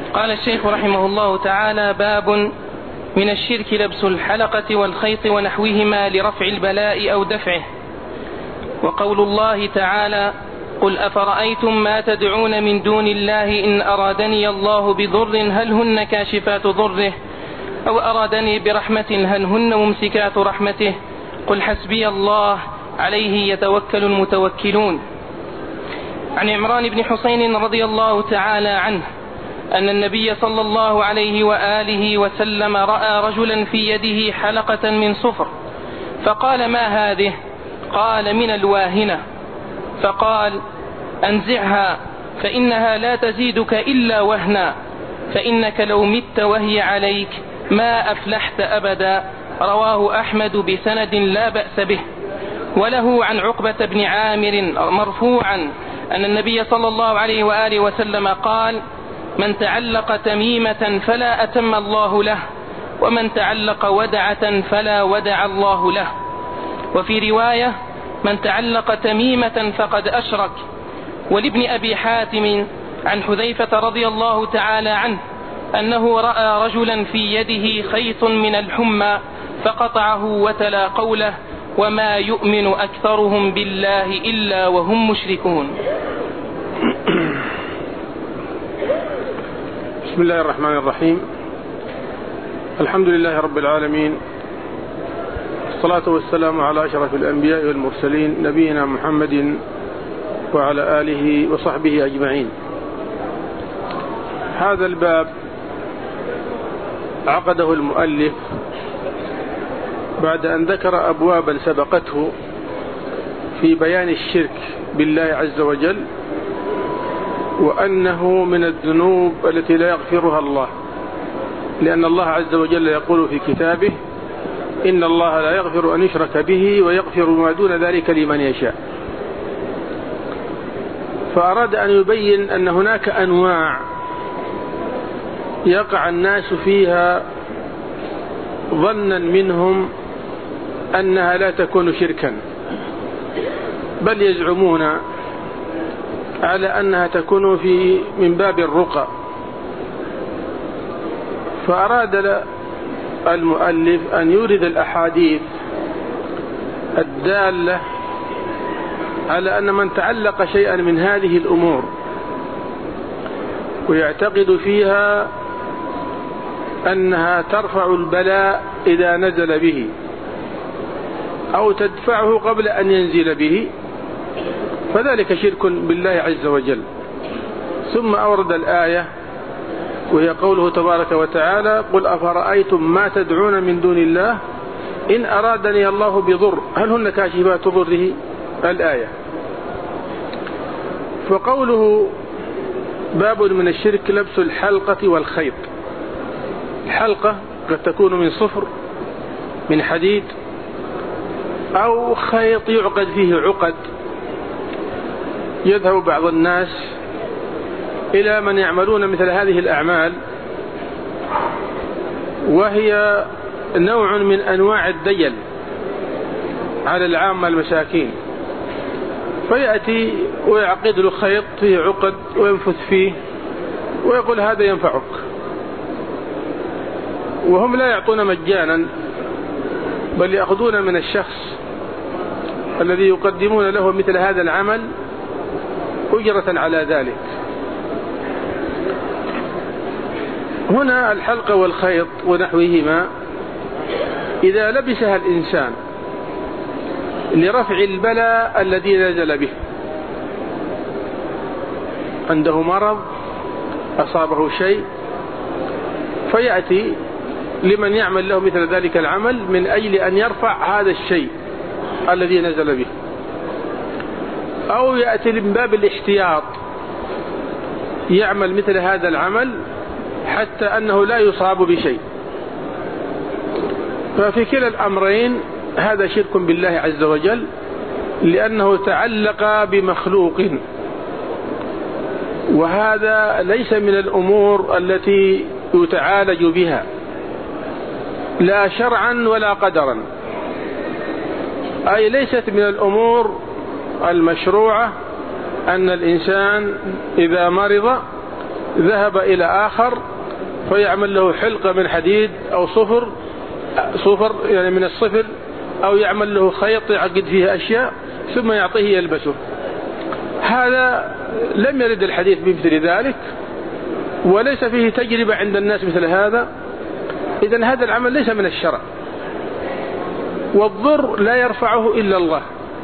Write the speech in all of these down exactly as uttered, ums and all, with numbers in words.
قال الشيخ رحمه الله تعالى: باب من الشرك لبس الحلقة والخيط ونحوهما لرفع البلاء أو دفعه. وقول الله تعالى: قل أفرأيتم ما تدعون من دون الله إن أرادني الله بضر هل هن كاشفات ضره أو أرادني برحمة هل هن ممسكات رحمته قل حسبي الله عليه يتوكل المتوكلون. عن عمران بن حسين رضي الله تعالى عنه أن النبي صلى الله عليه وآله وسلم رأى رجلا في يده حلقة من صفر فقال: ما هذه؟ قال: من الواهنة. فقال: أنزعها فإنها لا تزيدك إلا وهنا، فإنك لو مت وهي عليك ما أفلحت أبدا. رواه أحمد بسند لا بأس به. وله عن عقبة بن عامر مرفوعا أن النبي صلى الله عليه وآله وسلم قال: من تعلق تميمة فلا أتم الله له، ومن تعلق ودعة فلا ودع الله له. وفي رواية: من تعلق تميمة فقد أشرك. ولابن أبي حاتم عن حذيفة رضي الله تعالى عنه أنه رأى رجلا في يده خيط من الحمى فقطعه وتلا قوله: وما يؤمن أكثرهم بالله إلا وهم مشركون. بسم الله الرحمن الرحيم. الحمد لله رب العالمين، الصلاة والسلام على أشرف الأنبياء والمرسلين نبينا محمد وعلى آله وصحبه أجمعين. هذا الباب عقده المؤلف بعد أن ذكر أبوابا سبقته في بيان الشرك بالله عز وجل، وأنه من الذنوب التي لا يغفرها الله، لأن الله عز وجل يقول في كتابه: إن الله لا يغفر أن يشرك به ويغفر ما دون ذلك لمن يشاء. فأراد أن يبين أن هناك أنواع يقع الناس فيها ظنا منهم أنها لا تكون شركا، بل يزعمون على أنها تكون في من باب الرقى. فأراد المؤلف أن يورد الأحاديث الدالة على أن من تعلق شيئا من هذه الأمور ويعتقد فيها أنها ترفع البلاء إذا نزل به أو تدفعه قبل أن ينزل به، فذلك شرك بالله عز وجل. ثم أورد الآية وهي قوله تبارك وتعالى: قل أفرأيتم ما تدعون من دون الله إن أرادني الله بضر هل هن كاشفات ضره، الآية. فقوله باب من الشرك لبس الحلقة والخيط. الحلقة قد تكون من صفر من حديد أو خيط يعقد فيه عقد. يذهب بعض الناس إلى من يعملون مثل هذه الأعمال، وهي نوع من أنواع الديل على العامة المساكين، فيأتي ويعقد له خيط فيه عقد وينفث فيه ويقول: هذا ينفعك. وهم لا يعطون مجانا، بل يأخذون من الشخص الذي يقدمون له مثل هذا العمل أجرة على ذلك. هنا الحلقة والخيط ونحوهما إذا لبسها الإنسان لرفع البلاء الذي نزل به، عنده مرض أصابه شيء، فيأتي لمن يعمل له مثل ذلك العمل من أجل أن يرفع هذا الشيء الذي نزل به، أو يأتي من باب الاحتياط يعمل مثل هذا العمل حتى أنه لا يصاب بشيء. ففي كلا الأمرين هذا شرك بالله عز وجل، لأنه تعلق بمخلوق، وهذا ليس من الأمور التي يتعالج بها لا شرعا ولا قدرا، أي ليست من الأمور المشروعة أن الإنسان إذا مرض ذهب إلى آخر فيعمل له حلقة من حديد أو صفر صفر يعني من الصفر، أو يعمل له خيط يعقد فيها أشياء ثم يعطيه يلبسه. هذا لم يرد الحديث بمثل ذلك، وليس فيه تجربة عند الناس مثل هذا. إذن هذا العمل ليس من الشرع، والضر لا يرفعه إلا الله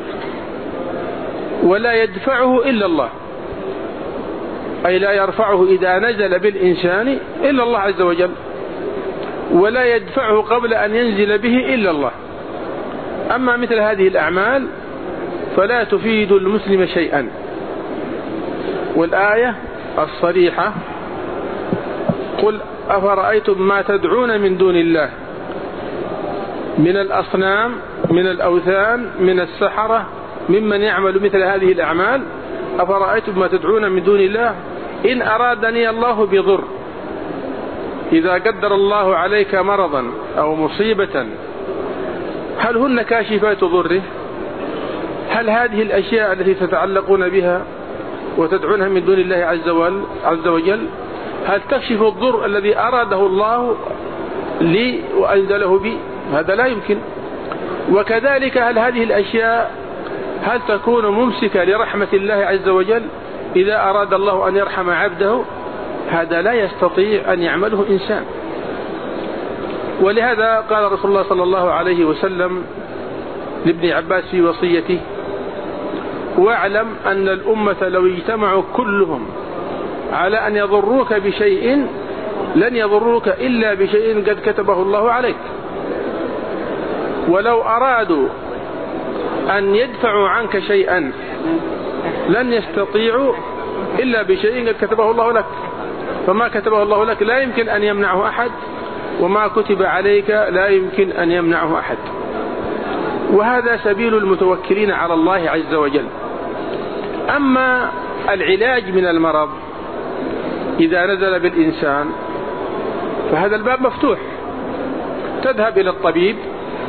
ولا يدفعه إلا الله، أي لا يرفعه إذا نزل بالإنسان إلا الله عز وجل، ولا يدفعه قبل أن ينزل به إلا الله. أما مثل هذه الأعمال فلا تفيد المسلم شيئا. والآية الصريحة: قل أفرأيتم ما تدعون من دون الله من الأصنام من الأوثان من السحرة ممن يعمل مثل هذه الأعمال، أفرأيتم ما تدعون من دون الله إن أرادني الله بضر، إذا قدر الله عليك مرضا أو مصيبة هل هن كاشفات ضره؟ هل هذه الأشياء التي تتعلقون بها وتدعونها من دون الله عز وجل هل تكشف الضر الذي أراده الله لي وأنزله بي؟ هذا لا يمكن. وكذلك هل هذه الأشياء هل تكون ممسكة لرحمة الله عز وجل إذا أراد الله أن يرحم عبده؟ هذا لا يستطيع أن يعمله إنسان. ولهذا قال رسول الله صلى الله عليه وسلم لابن عباس في وصيته: واعلم أن الأمة لو اجتمعوا كلهم على أن يضروك بشيء لن يضروك إلا بشيء قد كتبه الله عليك، ولو أرادوا أن يدفعوا عنك شيئا لن يستطيعوا إلا بشيء قد كتبه الله لك، فما كتبه الله لك لا يمكن أن يمنعه أحد، وما كتب عليك لا يمكن أن يمنعه أحد. وهذا سبيل المتوكلين على الله عز وجل. أما العلاج من المرض إذا نزل بالإنسان فهذا الباب مفتوح، تذهب إلى الطبيب،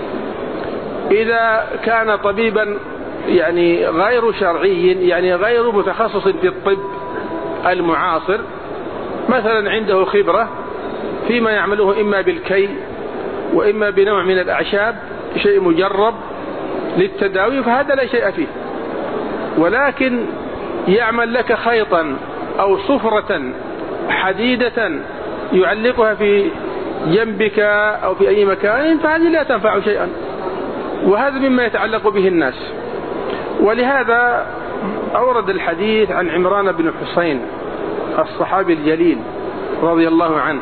إذا كان طبيبا يعني غير شرعي يعني غير متخصص في الطب المعاصر، مثلا عنده خبرة فيما يعمله إما بالكي وإما بنوع من الأعشاب شيء مجرب للتداوي، فهذا لا شيء فيه. ولكن يعمل لك خيطا أو صفرة حديدة يعلقها في جنبك أو في أي مكان، فهذه لا تنفع شيئا، وهذا مما يتعلق به الناس. ولهذا أورد الحديث عن عمران بن حسين الصحابي الجليل رضي الله عنه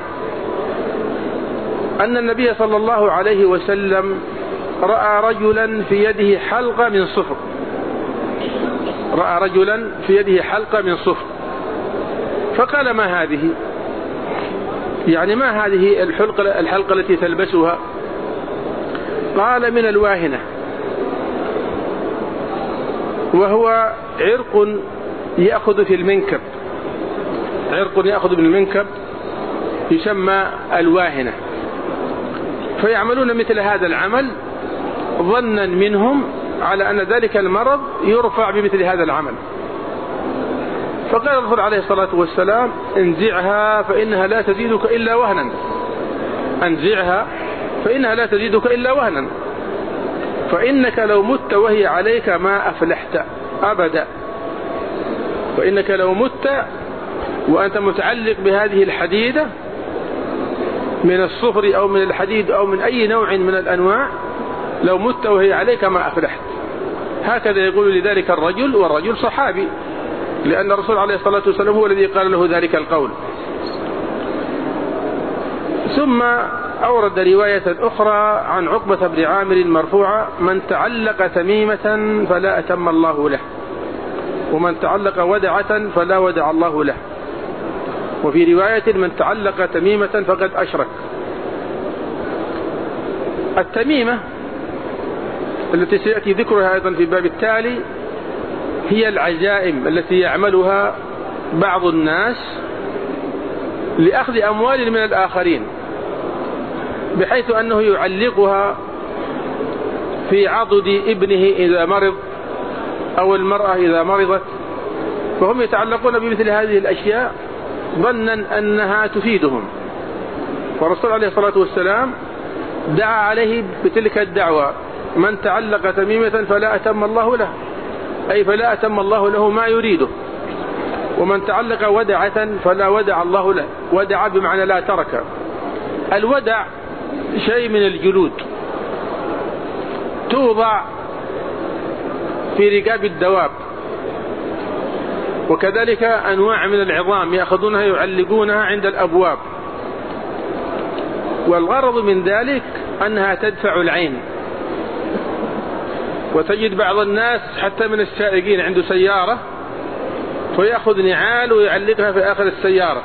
أن النبي صلى الله عليه وسلم رأى رجلا في يده حلقة من صفر رأى رجلا في يده حلقة من صفر فقال: ما هذه؟ يعني ما هذه الحلقة, الحلقة التي تلبسها؟ قال: من الواهنة، وهو عرق يأخذ في المنكب، عرق يأخذ بالمنكب يسمى الواهنة، فيعملون مثل هذا العمل ظنا منهم على أن ذلك المرض يرفع بمثل هذا العمل. فقال الرسول عليه الصلاة والسلام: انزعها فإنها لا تزيدك إلا وهنا، انزعها فإنها لا تزيدك إلا وهنا، فإنك لو مت وهي عليك ما أفلحت أبدا، فإنك لو مت وأنت متعلق بهذه الحديدة من الصفر أو من الحديد أو من أي نوع من الأنواع، لو مت وهي عليك ما أفلحت. هكذا يقول لذلك الرجل، والرجل صحابي، لأن الرسول عليه الصلاة والسلام هو الذي قال له ذلك القول. ثم أورد رواية أخرى عن عقبة بن عامر مرفوعة: من تعلق تميمة فلا أتم الله له، ومن تعلق ودعة فلا ودع الله له، وفي رواية: من تعلق تميمة فقد أشرك. التميمة التي سيأتي ذكرها أيضا في الباب التالي هي العزائم التي يعملها بعض الناس لأخذ أموال من الآخرين، بحيث أنه يعلقها في عضد ابنه إذا مرض أو المرأة إذا مرضت، فهم يتعلقون بمثل هذه الأشياء ظنا أنها تفيدهم. والرسول عليه الصلاة والسلام دعا عليه بتلك الدعوة: من تعلق تميمة فلا أتم الله له، أي فلا أتم الله له ما يريده. ومن تعلق ودعة فلا ودع الله له. ودع بمعنى لا ترك. الودع شيء من الجلود توضع في رقاب الدواب، وكذلك أنواع من العظام يأخذونها يعلقونها عند الأبواب. والغرض من ذلك أنها تدفع العين. وتجد بعض الناس حتى من السائقين عنده سيارة فيأخذ نعال ويعلقها في آخر السيارة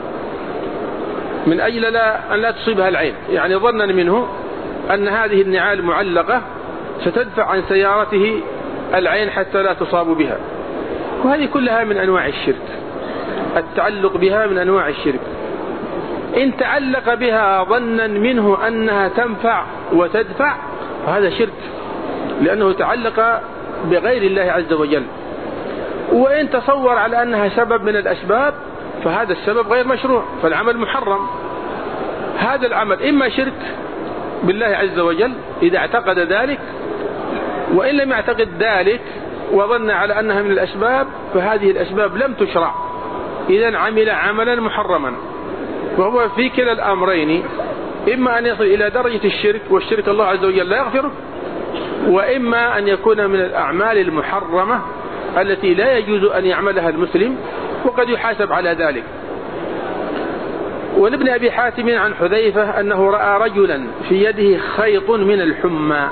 من أجل لا أن لا تصيبها العين، يعني ظنا منه أن هذه النعال معلقة ستدفع عن سيارته العين حتى لا تصاب بها. وهذه كلها من أنواع الشرك. التعلق بها من أنواع الشرك. إن تعلق بها ظنا منه أنها تنفع وتدفع فهذا شرك، لأنه تعلق بغير الله عز وجل. وإن تصور على أنها سبب من الأسباب فهذا السبب غير مشروع، فالعمل محرم. هذا العمل إما شرك بالله عز وجل إذا اعتقد ذلك، وإن لم يعتقد ذلك وظن على أنها من الأسباب فهذه الأسباب لم تشرع، إذن عمل عملا محرما. وهو في كلا الأمرين إما أن يصل إلى درجة الشرك، والشرك الله عز وجل لا يغفره، وإما أن يكون من الأعمال المحرمة التي لا يجوز أن يعملها المسلم، وقد يحاسب على ذلك. ولابن أبي حاتم عن حذيفة أنه رأى رجلا في يده خيط من الحمى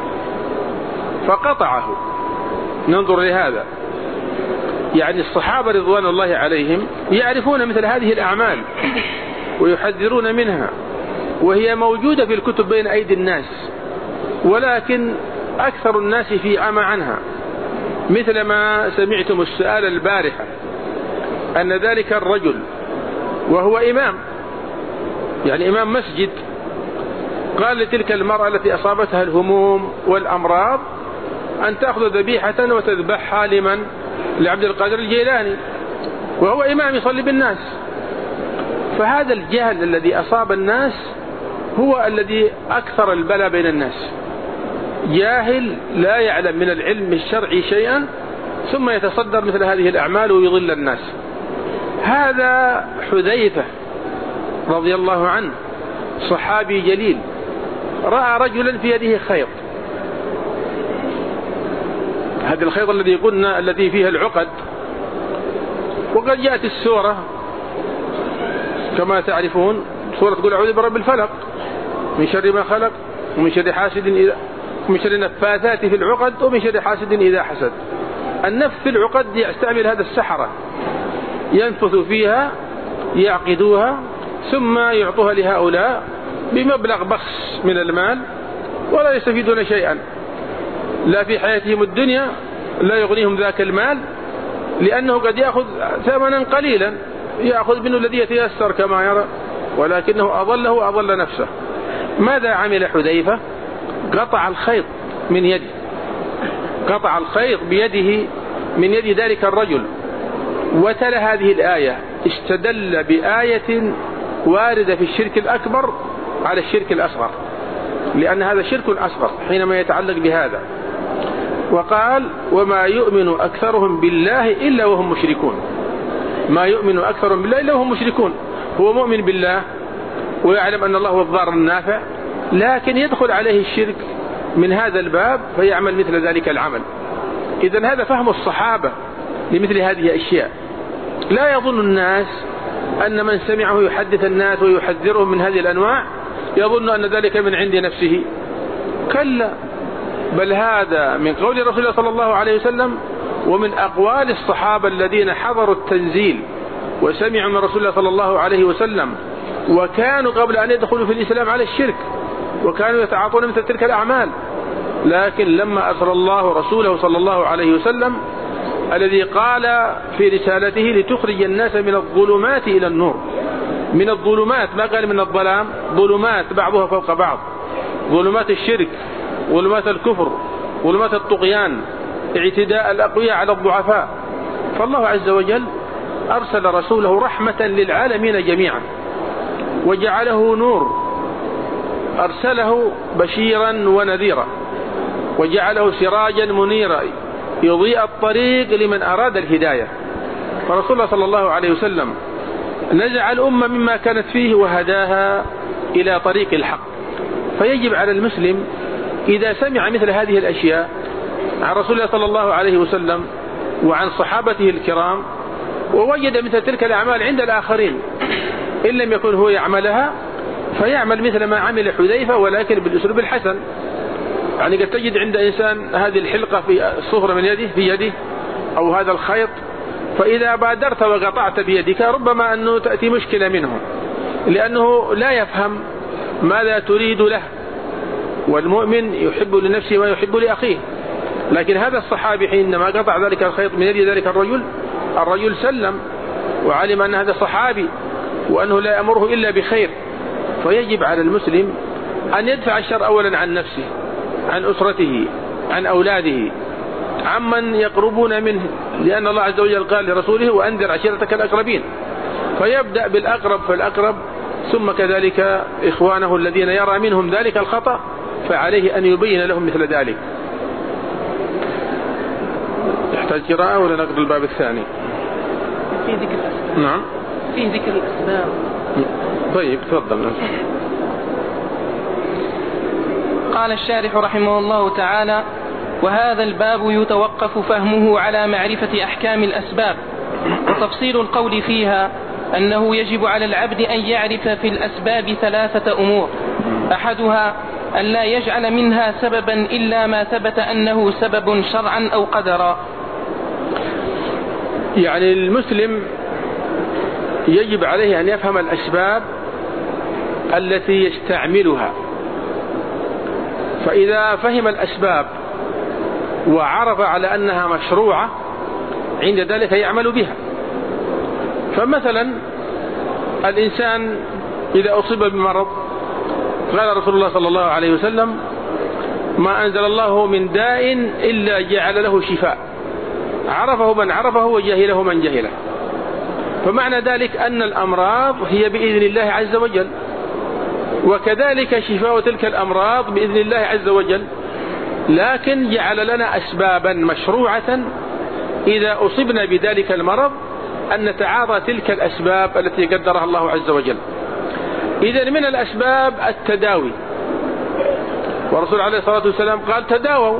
فقطعه. ننظر لهذا، يعني الصحابة رضوان الله عليهم يعرفون مثل هذه الأعمال ويحذرون منها، وهي موجودة في الكتب بين أيدي الناس، ولكن أكثر الناس في عمى عنها. مثل ما سمعتم السؤال البارحة أن ذلك الرجل وهو إمام، يعني إمام مسجد، قال لتلك المرأة التي أصابتها الهموم والأمراض أن تأخذ ذبيحة وتذبحها لمن؟ لعبد القادر الجيلاني، وهو إمام يصلي بالناس. فهذا الجهل الذي أصاب الناس هو الذي أكثر البلاء بين الناس. جاهل لا يعلم من العلم الشرعي شيئا ثم يتصدر مثل هذه الأعمال ويضل الناس. هذا حذيفة رضي الله عنه صحابي جليل رأى رجلا في يده خيط. هذا الخيط الذي قلنا الذي فيها العقد، وقد جاءت السورة كما تعرفون، سورة تقول أعوذ برب الفلق من شر ما خلق ومن شر حاسد إذا ومن شر النفاثات في العقد ومن شر حاسد إذا حسد. النفث في العقد يستعمل هذا السحرة، ينفث فيها يعقدوها ثم يعطوها لهؤلاء بمبلغ بخس من المال ولا يستفيدون شيئا، لا في حياتهم الدنيا لا يغنيهم ذاك المال، لأنه قد يأخذ ثمنا قليلا يأخذ منه الذي يتيسر كما يرى، ولكنه أضله وأضل نفسه. ماذا عمل حذيفة؟ قطع الخيط من يده، قطع الخيط بيده من يد ذلك الرجل، وتلا هذه الآية. استدل بآية واردة في الشرك الأكبر على الشرك الأصغر، لأن هذا شرك أصغر حينما يتعلق بهذا. وقال وما يؤمن أكثرهم بالله إلا وهم مشركون. ما يؤمن أكثرهم بالله إلا وهم مشركون. هو مؤمن بالله ويعلم أن الله هو الضار النافع، لكن يدخل عليه الشرك من هذا الباب فيعمل مثل ذلك العمل. إذن هذا فهم الصحابة لمثل هذه الأشياء. لا يظن الناس أن من سمعه يحدث الناس ويحذرهم من هذه الأنواع يظن أن ذلك من عند نفسه، كلا، بل هذا من قول رسول الله صلى الله عليه وسلم ومن أقوال الصحابة الذين حضروا التنزيل وسمعوا من رسول الله صلى الله عليه وسلم، وكانوا قبل أن يدخلوا في الإسلام على الشرك، وكانوا يتعاطون مثل تلك الأعمال. لكن لما أرسل الله رسوله صلى الله عليه وسلم الذي قال في رسالته لتخرج الناس من الظلمات إلى النور، من الظلمات، ما قال من الظلام، ظلمات بعضها فوق بعض، ظلمات الشرك، ظلمات الكفر، ظلمات الطغيان، اعتداء الأقوياء على الضعفاء. فالله عز وجل أرسل رسوله رحمة للعالمين جميعا، وجعله نور، أرسله بشيرا ونذيرا، وجعله سراجا منيرا يضيء الطريق لمن أراد الهداية. فرسول الله صلى الله عليه وسلم نزع الأمة مما كانت فيه وهداها إلى طريق الحق. فيجب على المسلم إذا سمع مثل هذه الأشياء عن رسول الله صلى الله عليه وسلم وعن صحابته الكرام، ووجد مثل تلك الأعمال عند الآخرين، إن لم يكن هو يعملها فيعمل مثل ما عمل حذيفة ولكن بالأسلوب الحسن. يعني قد تجد عند إنسان هذه الحلقة في الصفرة من يده في يده أو هذا الخيط، فإذا بادرت وقطعت بيدك ربما أنه تأتي مشكلة منه، لأنه لا يفهم ماذا تريد له، والمؤمن يحب لنفسه ما يحب لأخيه. لكن هذا الصحابي حينما قطع ذلك الخيط من يد ذلك الرجل، الرجل سلم وعلم أن هذا صحابي وأنه لا يأمره إلا بخير. فيجب على المسلم أن يدفع الشر أولا عن نفسه، عن أسرته، عن أولاده، عمن يقربون منه، لأن الله عز وجل قال لرسوله وأنذر عشيرتك الأقربين. فيبدأ بالأقرب فالأقرب، ثم كذلك إخوانه الذين يرى منهم ذلك الخطأ فعليه أن يبين لهم مثل ذلك. يحتاج قراءة ولا نقرأ الباب الثاني؟ فيه ذكر الأسباب. نعم فيه ذكر الأسباب. طيب تفضل. قال الشارح رحمه الله تعالى: وهذا الباب يتوقف فهمه على معرفة أحكام الأسباب، وتفصيل القول فيها أنه يجب على العبد أن يعرف في الأسباب ثلاثة أمور: أحدها أن لا يجعل منها سببا إلا ما ثبت أنه سبب شرعا أو قدرا. يعني المسلم يجب عليه أن يفهم الأسباب التي يستعملها، فإذا فهم الأسباب وعرف على أنها مشروعة عند ذلك يعمل بها. فمثلا الإنسان إذا أصيب بمرض قال رسول الله صلى الله عليه وسلم: ما أنزل الله من داء إلا جعل له شفاء، عرفه من عرفه وجهله من جهله. فمعنى ذلك أن الأمراض هي بإذن الله عز وجل، وكذلك شفاء تلك الأمراض بإذن الله عز وجل، لكن جعل لنا أسبابا مشروعة إذا أصبنا بذلك المرض أن نتعاطى تلك الأسباب التي قدرها الله عز وجل. إذن من الأسباب التداوي، ورسول عليه الصلاة والسلام قال: تداووا.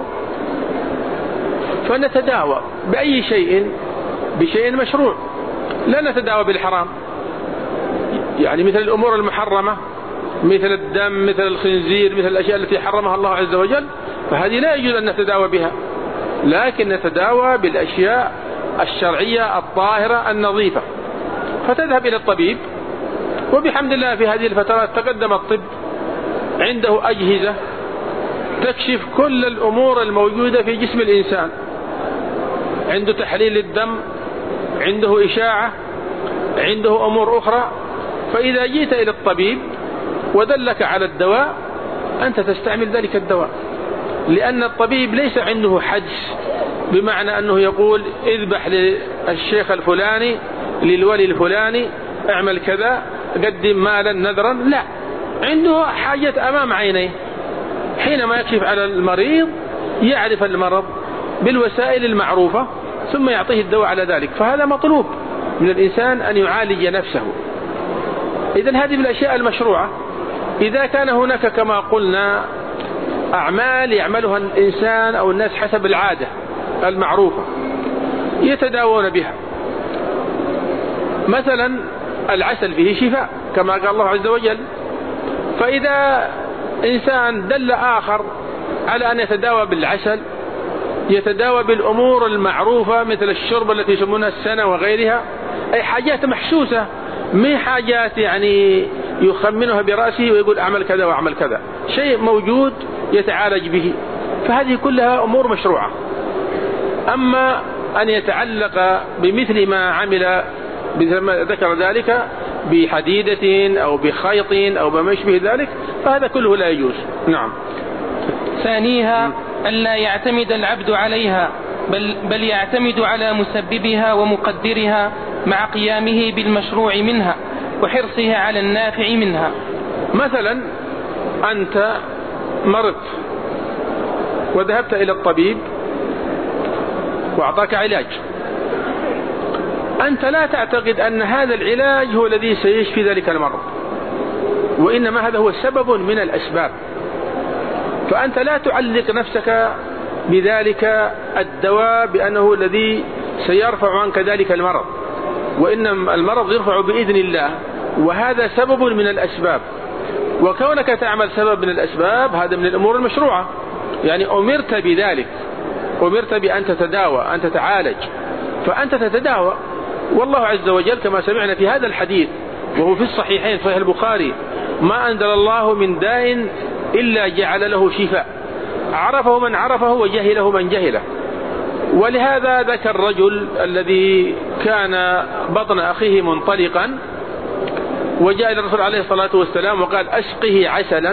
فنتداوى بأي شيء؟ بشيء مشروع، لا نتداوى بالحرام، يعني مثل الأمور المحرمة، مثل الدم، مثل الخنزير، مثل الأشياء التي حرمها الله عز وجل، فهذه لا يجوز أن نتداوى بها، لكن نتداوى بالأشياء الشرعية الطاهرة النظيفة. فتذهب إلى الطبيب، وبحمد الله في هذه الفترات تقدم الطب، عنده أجهزة تكشف كل الأمور الموجودة في جسم الإنسان، عنده تحليل الدم، عنده إشاعة، عنده أمور أخرى. فإذا جيت إلى الطبيب ودلك على الدواء أنت تستعمل ذلك الدواء، لأن الطبيب ليس عنده حدس بمعنى أنه يقول اذبح للشيخ الفلاني للولي الفلاني اعمل كذا قدم مالا نذرا، لا، عنده حاجة أمام عينيه. حينما يكشف على المريض يعرف المرض بالوسائل المعروفة ثم يعطيه الدواء على ذلك. فهذا مطلوب من الإنسان أن يعالج نفسه. إذن هذه من الأشياء المشروعة. إذا كان هناك كما قلنا أعمال يعملها الإنسان أو الناس حسب العادة المعروفة يتداوون بها، مثلا العسل فيه شفاء كما قال الله عز وجل، فإذا إنسان دل آخر على أن يتداوى بالعسل، يتداوى بالأمور المعروفة مثل الشرب التي يسمونها السنة وغيرها، أي حاجات محسوسة، مي حاجات يعني يخمنها برأسه ويقول أعمل كذا وأعمل كذا، شيء موجود يتعالج به. فهذه كلها أمور مشروعة. أما أن يتعلق بمثل ما عمل مثل ما ذكر ذلك بحديدة أو بخيط أو بما يشبه ذلك فهذا كله لا يجوز. نعم. ثانيها ألا يعتمد العبد عليها، بل, بل يعتمد على مسببها ومقدرها مع قيامه بالمشروع منها وحرصه على النافع منها. مثلا أنت مرضت وذهبت إلى الطبيب وأعطاك علاج، أنت لا تعتقد أن هذا العلاج هو الذي سيشفي ذلك المرض، وإنما هذا هو سبب من الأسباب، فأنت لا تعلق نفسك بذلك الدواء بأنه الذي سيرفع عنك ذلك المرض، وإنما المرض يرفع بإذن الله، وهذا سبب من الأسباب. وكونك تعمل سبب من الأسباب هذا من الأمور المشروعة، يعني أمرت بذلك، أمرت بأن تتداوى، أن تتعالج، فأنت تتداوى. والله عز وجل كما سمعنا في هذا الحديث وهو في الصحيحين صحيح البخاري: ما أنزل الله من داء إلا جعل له شفاء، عرفه من عرفه وجهله من جهله. ولهذا ذكر الرجل الذي كان بطن أخيه منطلقا وجاء إلى الرسول عليه الصلاة والسلام وقال: أسقه عسلا،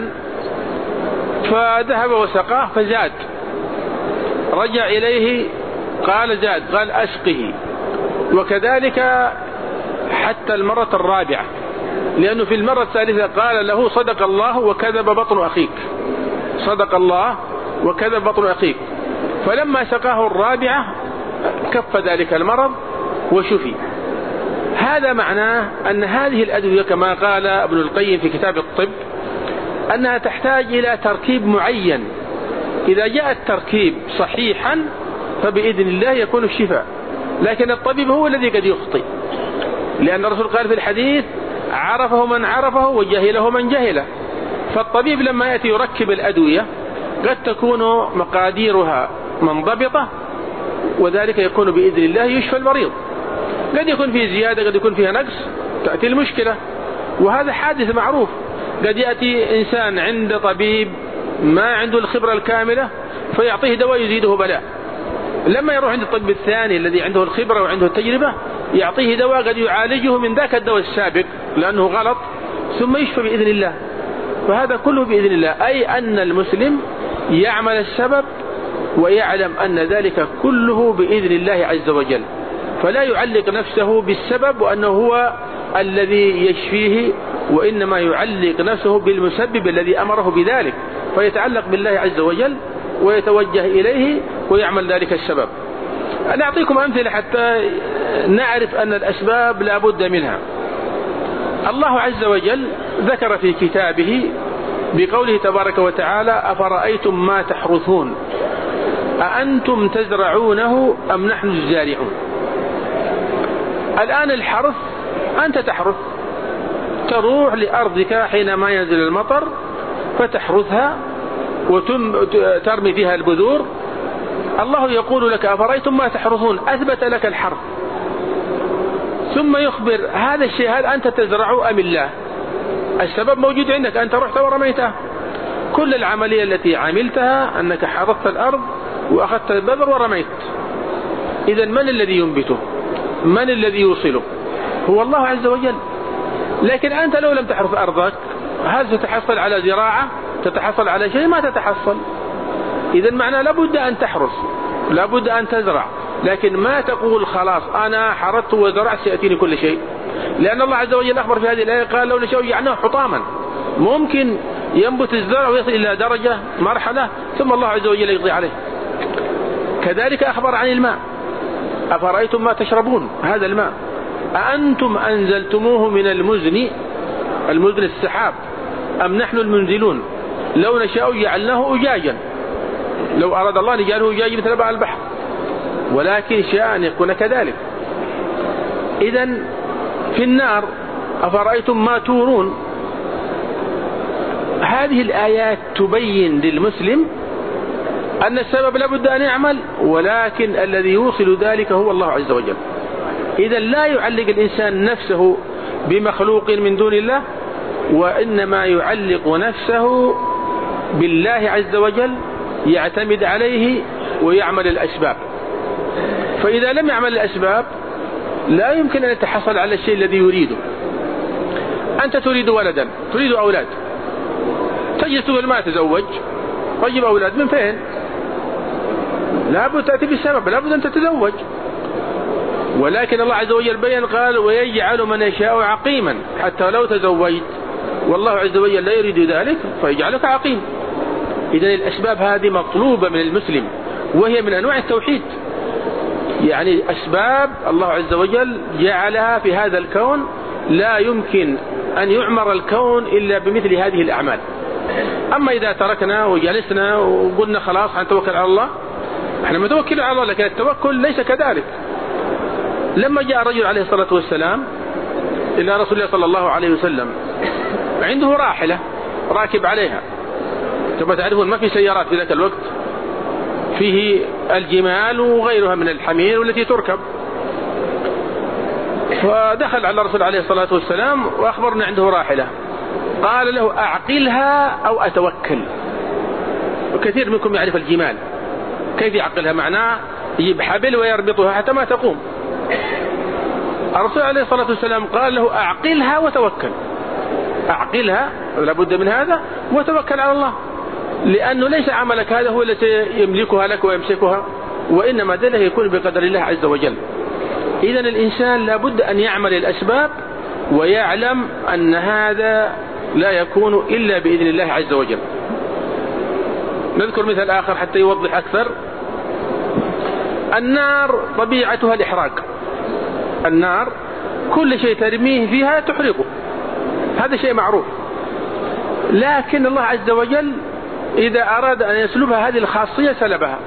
فذهب وسقاه فزاد، رجع إليه قال زاد، قال أسقه. وكذلك حتى المرة الرابعة، لأنه في المرة الثالثة قال له: صدق الله وكذب بطن أخيك، صدق الله وكذب بطن أخيك. فلما سقاه الرابعة كف ذلك المرض وشفي. هذا معناه أن هذه الأدوية كما قال ابن القيم في كتاب الطب أنها تحتاج إلى تركيب معين، إذا جاء التركيب صحيحا فبإذن الله يكون الشفاء. لكن الطبيب هو الذي قد يخطئ، لأن الرسول قال في الحديث: عرفه من عرفه وجهله من جهله. فالطبيب لما يأتي يركب الأدوية قد تكون مقاديرها منضبطة، وذلك يكون بإذن الله يشفى المريض. قد يكون فيه زيادة، قد يكون فيها نقص، تأتي المشكلة، وهذا حادث معروف. قد يأتي إنسان عند طبيب ما عنده الخبرة الكاملة فيعطيه دواء يزيده بلاء، لما يروح عند الطبيب الثاني الذي عنده الخبرة وعنده التجربة يعطيه دواء قد يعالجه من ذاك الدواء السابق لأنه غلط، ثم يشفى بإذن الله. فهذا كله بإذن الله، أي أن المسلم يعمل السبب ويعلم أن ذلك كله بإذن الله عز وجل، فلا يعلق نفسه بالسبب وأنه هو الذي يشفيه، وإنما يعلق نفسه بالمسبب الذي أمره بذلك، فيتعلق بالله عز وجل ويتوجه إليه ويعمل ذلك السبب. أنا أعطيكم أمثلة حتى نعرف أن الأسباب لا بد منها. الله عز وجل ذكر في كتابه بقوله تبارك وتعالى: أفرأيتم ما تحرثون أأنتم تزرعونه أم نحن الزارعون. الآن الحرث أنت تحرث، تروح لأرضك حينما ينزل المطر فتحرثها وترمي فيها البذور. الله يقول لك: أفرأيتم ما تحرثون، أثبت لك الحرث، ثم يخبر هذا الشيء هل أنت تزرعه أم الله. السبب موجود عندك، أنت رحت ورميته. كل العملية التي عملتها أنك حرثت الأرض وأخذت البذر ورميت. إذا من الذي ينبته؟ من الذي يوصله؟ هو الله عز وجل. لكن أنت لو لم تحرث أرضك هل تتحصل على زراعة؟ تتحصل على شيء؟ ما تتحصل. إذا معنى لابد أن تحرث، لابد أن تزرع، لكن ما تقول خلاص أنا حرثت وزرعت سيأتيني كل شيء، لأن الله عز وجل أخبر في هذه الآية قال: لو نشاء جعلناه حطاما. ممكن ينبت الزرع ويصل إلى درجة مرحلة ثم الله عز وجل يقضي عليه. كذلك أخبر عن الماء: أفرأيتم ما تشربون، هذا الماء أأنتم أنزلتموه من المزن، المزن السحاب، أم نحن المنزلون. لو نشاء جعلناه أجاجا، لو أراد الله نجعله أجاج مثل ماء البحر، ولكن شاء أن يكون كذلك. إذن في النار أفرأيتم ما تورون. هذه الآيات تبين للمسلم أن السبب لابد أن يعمل، ولكن الذي يوصل ذلك هو الله عز وجل. إذا لا يعلق الإنسان نفسه بمخلوق من دون الله، وإنما يعلق نفسه بالله عز وجل، يعتمد عليه ويعمل الأسباب. فإذا لم يعمل الأسباب لا يمكن أن يتحصل على الشيء الذي يريده. أنت تريد ولدا، تريد أولاد، تجلس تقول ما تزوج، طيب أولاد من فين؟ لابد تأتي بالسبب، لابد أن تتزوج. ولكن الله عز وجل بين قال ويجعل من يشاء عقيما، حتى لو تزوجت والله عز وجل لا يريد ذلك فيجعلك عقيم. إذن الأسباب هذه مطلوبة من المسلم، وهي من أنواع التوحيد. يعني أسباب الله عز وجل جعلها في هذا الكون، لا يمكن أن يعمر الكون إلا بمثل هذه الأعمال. أما إذا تركنا وجلسنا وقلنا خلاص هنتوكل على الله، احنا متوكل على الله، لكن التوكل ليس كذلك. لما جاء رجل عليه الصلاة والسلام إلى رسول الله صلى الله عليه وسلم عنده راحلة راكب عليها، كما تعرفون ما في سيارات في ذاك الوقت، فيه الجمال وغيرها من الحمير والتي تركب. فدخل على الرسول عليه الصلاة والسلام وأخبرنا عنده راحلة، قال له أعقلها أو أتوكل. وكثير منكم يعرف الجمال كيف يعقلها، معناه يجيب حبل ويربطها حتى ما تقوم. الرسول عليه الصلاة والسلام قال له أعقلها وتوكل، أعقلها لابد من هذا وتوكل على الله، لأنه ليس عملك هذا هو الذي يملكها لك ويمسكها، وإنما ذلك يكون بقدر الله عز وجل. إذن الإنسان لابد أن يعمل الأسباب ويعلم أن هذا لا يكون إلا بإذن الله عز وجل. نذكر مثال آخر حتى يوضح أكثر. النار طبيعتها الإحراق، النار كل شيء ترميه فيها تحرقه، هذا شيء معروف. لكن الله عز وجل إذا أراد أن يسلبها هذه الخاصية سلبها.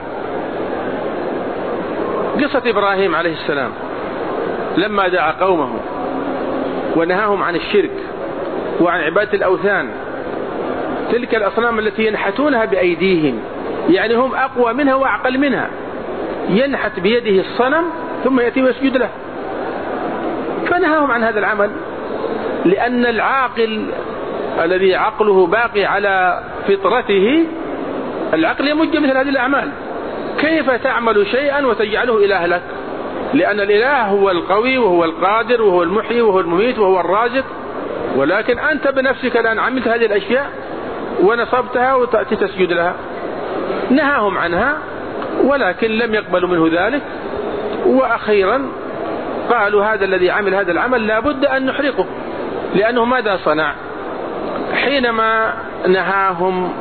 قصة إبراهيم عليه السلام لما دعا قومه ونهاهم عن الشرك وعن عبادة الأوثان، تلك الأصنام التي ينحتونها بأيديهم، يعني هم أقوى منها وأعقل منها، ينحت بيده الصنم ثم يأتي ويسجد له، فنهاهم عن هذا العمل. لأن العاقل الذي عقله باقي على فطرته، العقل يمج مثل هذه الأعمال. كيف تعمل شيئا وتجعله إله لك؟ لأن الإله هو القوي وهو القادر وهو المحيي وهو المميت وهو الرازق، ولكن أنت بنفسك الآن عملت هذه الأشياء ونصبتها وتأتي تسجد لها. نهاهم عنها ولكن لم يقبلوا منه ذلك، وأخيرا قالوا هذا الذي عمل هذا العمل لابد أن نحرقه. لأنه ماذا صنع حينما نهاهم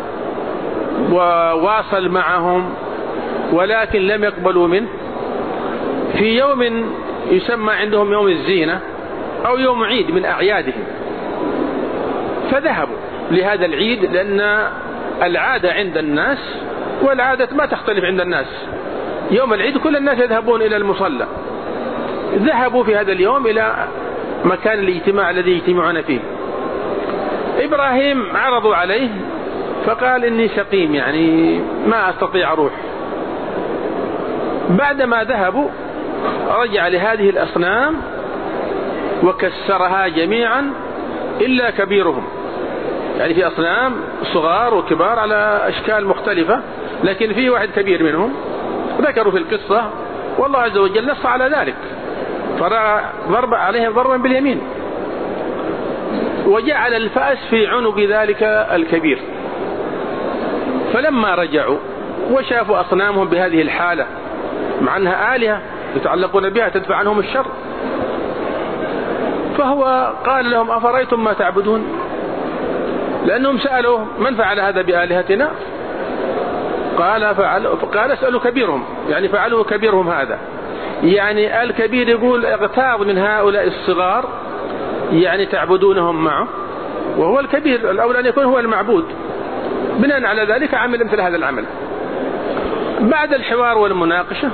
وواصل معهم ولكن لم يقبلوا منه؟ في يوم يسمى عندهم يوم الزينة أو يوم عيد من أعيادهم، فذهبوا لهذا العيد، لأن العادة عند الناس والعادة ما تختلف عند الناس، يوم العيد كل الناس يذهبون إلى المصلى. ذهبوا في هذا اليوم إلى مكان الاجتماع الذي يجتمعون فيه. إبراهيم عرضوا عليه فقال إني سقيم، يعني ما أستطيع أروح. بعدما ذهبوا رجع لهذه الأصنام وكسرها جميعا إلا كبيرهم، يعني في أصنام صغار وكبار على أشكال مختلفة، لكن في واحد كبير منهم ذكروا في القصة، والله عز وجل نص على ذلك، فضرب عليهم ضربا باليمين وجعل الفأس في عنق ذلك الكبير. فلما رجعوا وشافوا أصنامهم بهذه الحالة، مع أنها آلهة يتعلقون بها تدفع عنهم الشر، فهو قال لهم أفرأيتم ما تعبدون؟ لأنهم سألوا من فعل هذا بآلهتنا؟ قال فعل قال اسألوا كبيرهم، يعني فعلوا كبيرهم هذا، يعني الكبير يقول اغتاظ من هؤلاء الصغار، يعني تعبدونهم معه، وهو الكبير الأولى أن يكون هو المعبود. بناء على ذلك عمل مثل هذا العمل. بعد الحوار والمناقشة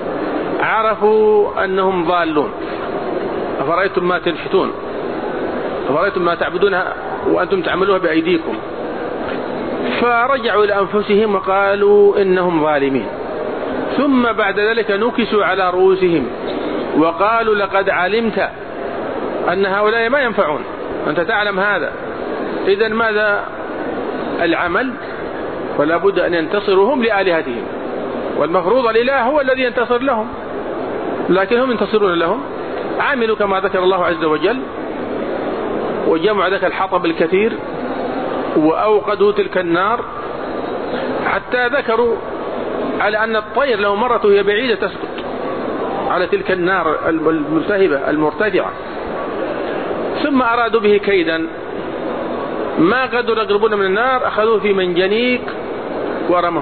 عرفوا أنهم ضالون. أفرأيتم ما تنحتون، أفرأيتم ما تعبدونها وأنتم تعملوها بأيديكم. فرجعوا إلى أنفسهم وقالوا إنهم ظالمين. ثم بعد ذلك نكسوا على رؤوسهم وقالوا لقد علمت أن هؤلاء ما ينفعون، أنت تعلم هذا، إذن ماذا العمل؟ ولا بد أن ينتصروا هم لآلهتهم، والمفروض الإله هو الذي ينتصر لهم، لكن هم ينتصرون لهم. عملوا كما ذكر الله عز وجل، وجمعوا ذلك الحطب الكثير وأوقدوا تلك النار، حتى ذكروا على أن الطير لو مرت وهي بعيدة تسقط، على تلك النار الملتهبة المرتفعة. ثم أرادوا به كيدا، ما قدروا يقربون من النار، أخذوه في منجنيق ورموه.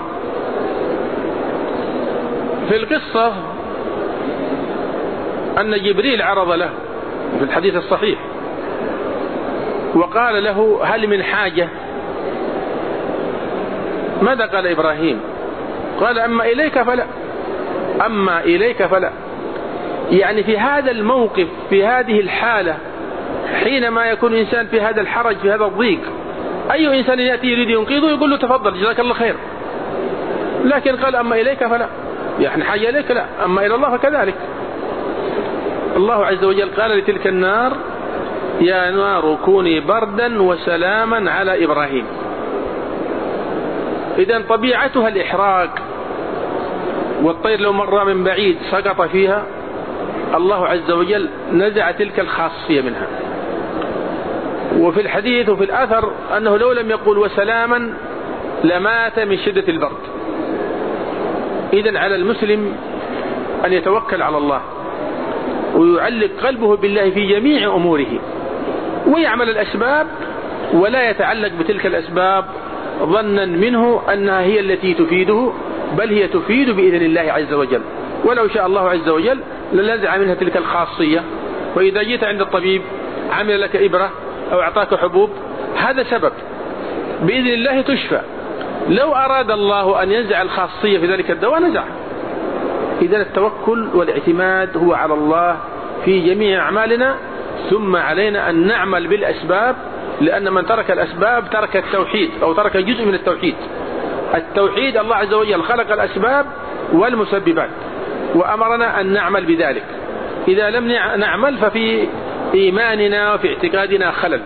في القصة أن جبريل عرض له في الحديث الصحيح وقال له: هل من حاجة؟ ماذا قال إبراهيم؟ قال: أما إليك فلا، أما إليك فلا. يعني في هذا الموقف، في هذه الحالة، حينما يكون إنسان في هذا الحرج، في هذا الضيق، أي إنسان يأتي يريد ينقذه يقول له: تفضل جزاك الله خير. لكن قال: أما إليك فلا، يعني حاجة إليك لا، أما إلى الله فكذلك. الله عز وجل قال لتلك النار: يا نار كوني بردا وسلاما على إبراهيم. إذن طبيعتها الإحراق، والطير لو مر من بعيد سقط فيها، الله عز وجل نزع تلك الخاصية منها. وفي الحديث وفي الأثر أنه لو لم يقول وسلاما لمات من شدة البرد. إذن على المسلم أن يتوكل على الله ويعلق قلبه بالله في جميع أموره، ويعمل الأسباب ولا يتعلق بتلك الأسباب ظنا منه أنها هي التي تفيده، بل هي تفيد بإذن الله عز وجل. ولو شاء الله عز وجل لنزع منها تلك الخاصية. وإذا جيت عند الطبيب عمل لك إبرة أو أعطاك حبوب، هذا سبب، بإذن الله تشفى. لو أراد الله أن ينزع الخاصية في ذلك الدواء نزع. إذن التوكل والاعتماد هو على الله في جميع أعمالنا، ثم علينا أن نعمل بالأسباب، لأن من ترك الأسباب ترك التوحيد أو ترك جزء من التوحيد. التوحيد الله عز وجل خلق الأسباب والمسببات وأمرنا أن نعمل بذلك. إذا لم نعمل ففي إيماننا وفي اعتقادنا خلل.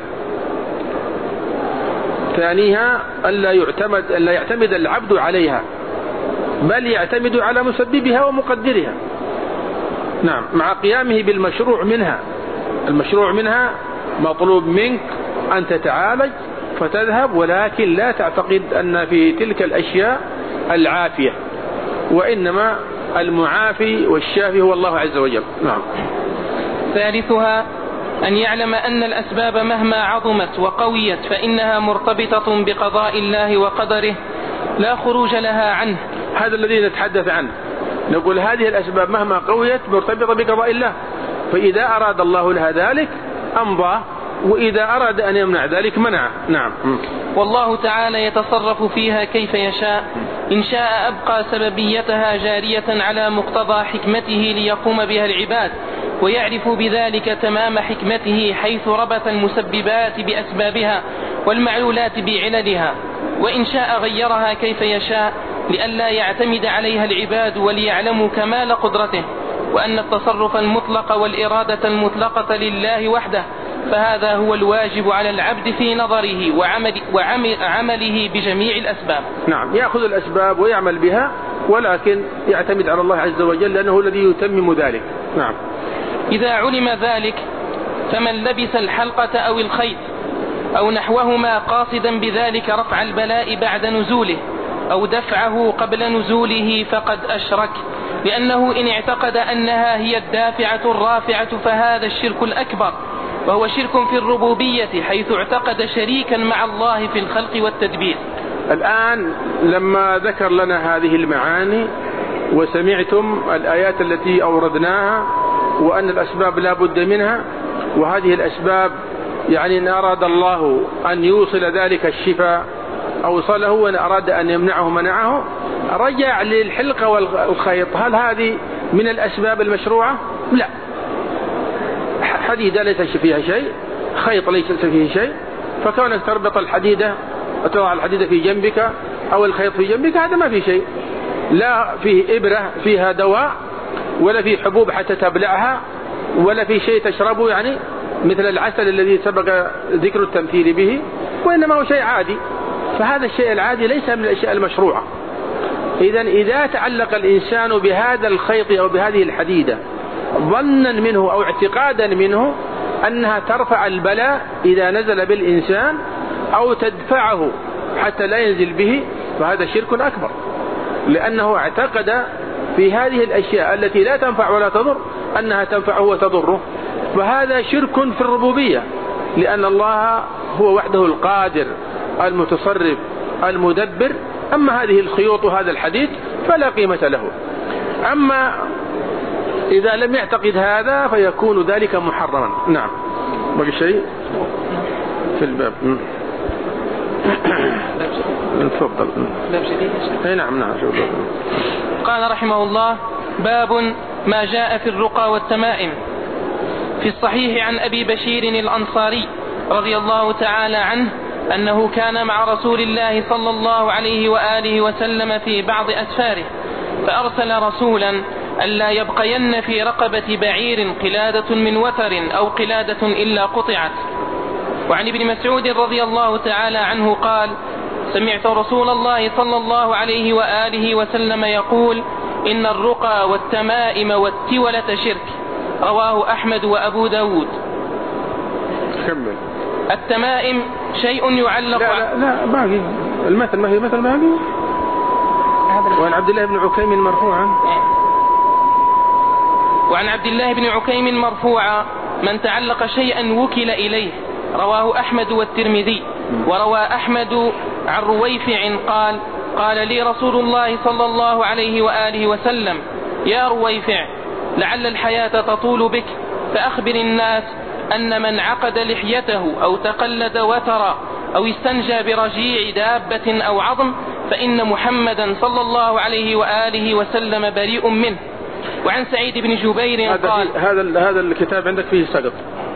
ثانيها ألا يعتمد ألا يعتمد العبد عليها، بل يعتمد على مسببها ومقدرها. نعم، مع قيامه بالمشروع منها. المشروع منها مطلوب منك أن تتعالج فتذهب، ولكن لا تعتقد أن في تلك الأشياء العافية، وإنما المعافي والشافي هو الله عز وجل. نعم. ثالثها أن يعلم أن الأسباب مهما عظمت وقويت فإنها مرتبطة بقضاء الله وقدره لا خروج لها عنه. هذا الذي نتحدث عنه، نقول هذه الأسباب مهما قويت مرتبطة بقضاء الله، فإذا أراد الله لها ذلك أمضى، وإذا أراد أن يمنع ذلك منعه. نعم. والله تعالى يتصرف فيها كيف يشاء، إن شاء أبقى سببيتها جارية على مقتضى حكمته ليقوم بها العباد، ويعرف بذلك تمام حكمته حيث ربط المسببات بأسبابها والمعلولات بعللها، وإن شاء غيرها كيف يشاء لئلا يعتمد عليها العباد وليعلموا كمال قدرته، وأن التصرف المطلق والإرادة المطلقة لله وحده، فهذا هو الواجب على العبد في نظره وعمل وعمله بجميع الأسباب. نعم، يأخذ الأسباب ويعمل بها، ولكن يعتمد على الله عز وجل لأنه الذي يتمم ذلك. نعم. إذا علم ذلك فمن لبس الحلقة أو الخيط أو نحوهما قاصدا بذلك رفع البلاء بعد نزوله أو دفعه قبل نزوله فقد أشرك، لأنه إن اعتقد أنها هي الدافعة الرافعة فهذا الشرك الأكبر، وهو شرك في الربوبية حيث اعتقد شريكا مع الله في الخلق والتدبير. الآن لما ذكر لنا هذه المعاني وسمعتم الآيات التي أوردناها وأن الأسباب لا بد منها، وهذه الأسباب يعني إن أراد الله أن يوصل ذلك الشفاء أوصله، وإن أراد أن يمنعه منعه، رجع للحلقة والخيط. هل هذه من الأسباب المشروعة؟ لا. حديدة ليس فيها شيء، خيط ليس فيه شيء، فكونك تربط الحديدة وتضع الحديدة في جنبك أو الخيط في جنبك هذا ما في شيء، لا فيه إبرة فيها دواء، ولا فيه حبوب حتى تبلعها، ولا فيه شيء تشربه يعني مثل العسل الذي سبق ذكر التمثيل به، وإنما هو شيء عادي. فهذا الشيء العادي ليس من الأشياء المشروعة. إذن إذا تعلق الإنسان بهذا الخيط أو بهذه الحديدة ظنا منه أو اعتقادا منه أنها ترفع البلاء إذا نزل بالإنسان أو تدفعه حتى لا ينزل به، فهذا شرك أكبر، لأنه اعتقد في هذه الأشياء التي لا تنفع ولا تضر أنها تنفعه وتضره، فهذا شرك في الربوبية، لأن الله هو وحده القادر المتصرف المدبر. أما هذه الخيوط وهذا الحديث فلا قيمة له. أما إذا لم يعتقد هذا فيكون ذلك محرما. نعم. بقي شيء في الباب؟ تفضل. اي نعم نعم. قال رحمه الله: باب ما جاء في الرقى والتمائم. في الصحيح عن أبي بشير الأنصاري رضي الله تعالى عنه أنه كان مع رسول الله صلى الله عليه وآله وسلم في بعض أسفاره، فأرسل رسولا ألا يبقين في رقبة بعير قلادة من وتر أو قلادة إلا قطعت. وعن ابن مسعود رضي الله تعالى عنه قال: سمعت رسول الله صلى الله عليه وآله وسلم يقول: إن الرقى والتمائم والتولة شرك. رواه أحمد وأبو داود. كمل. التمائم شيء يعلق. لا لا, لا باقي المثل، ما هي مثل باقي. وعن عبد الله بن عكيم مرفوعا وعن عبد الله بن عكيم مرفوعا: من تعلق شيئا وكل إليه. رواه أحمد والترمذي. وروى أحمد عن رويفع قال: قال لي رسول الله صلى الله عليه وآله وسلم: يا رويفع، لعل الحياة تطول بك، فأخبر الناس أن من عقد لحيته أو تقلد وترا أو استنجى برجيع دابة أو عظم فإن محمدا صلى الله عليه وآله وسلم بريء منه. وعن سعيد بن جبير قال: هذا هذا الكتاب عندك فيه سقط.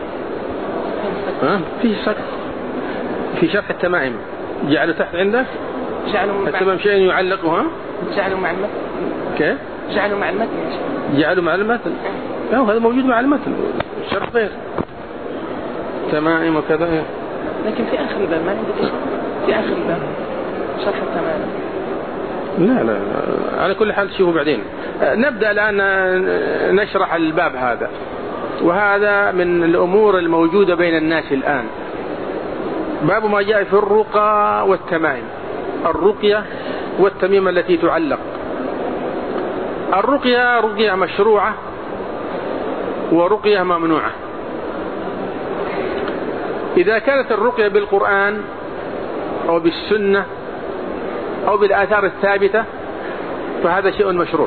ها فيه سقط في شرح التمائم، جعله تحت عندك. جعله التمام شيء يعلقها. جعله مع المتن. كيف؟ جعله مع المتن. جعله مع المتن. لا هذا موجود مع المتن، الشرح غير تمائم وكذا. لكن في آخر الباب ما عندك شيء في آخر الباب شرح التمائم. لا لا على كل حال تشوفوا بعدين. نبدأ الآن نشرح الباب هذا، وهذا من الأمور الموجودة بين الناس الآن. باب ما جاء في الرقى والتمائم. الرقية والتميمة التي تعلق. الرقية رقية مشروعة ورقية ممنوعة. إذا كانت الرقية بالقرآن أو بالسنة أو بالآثار الثابتة فهذا شيء مشروع.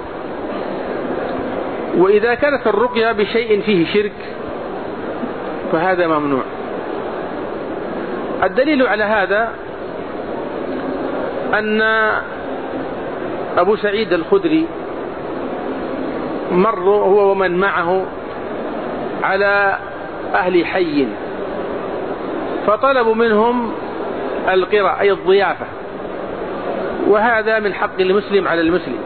وإذا كانت الرقية بشيء فيه شرك فهذا ممنوع. الدليل على هذا أن أبو سعيد الخدري مر هو ومن معه على أهل حي فطلبوا منهم القراء أي الضيافة، وهذا من حق المسلم على المسلم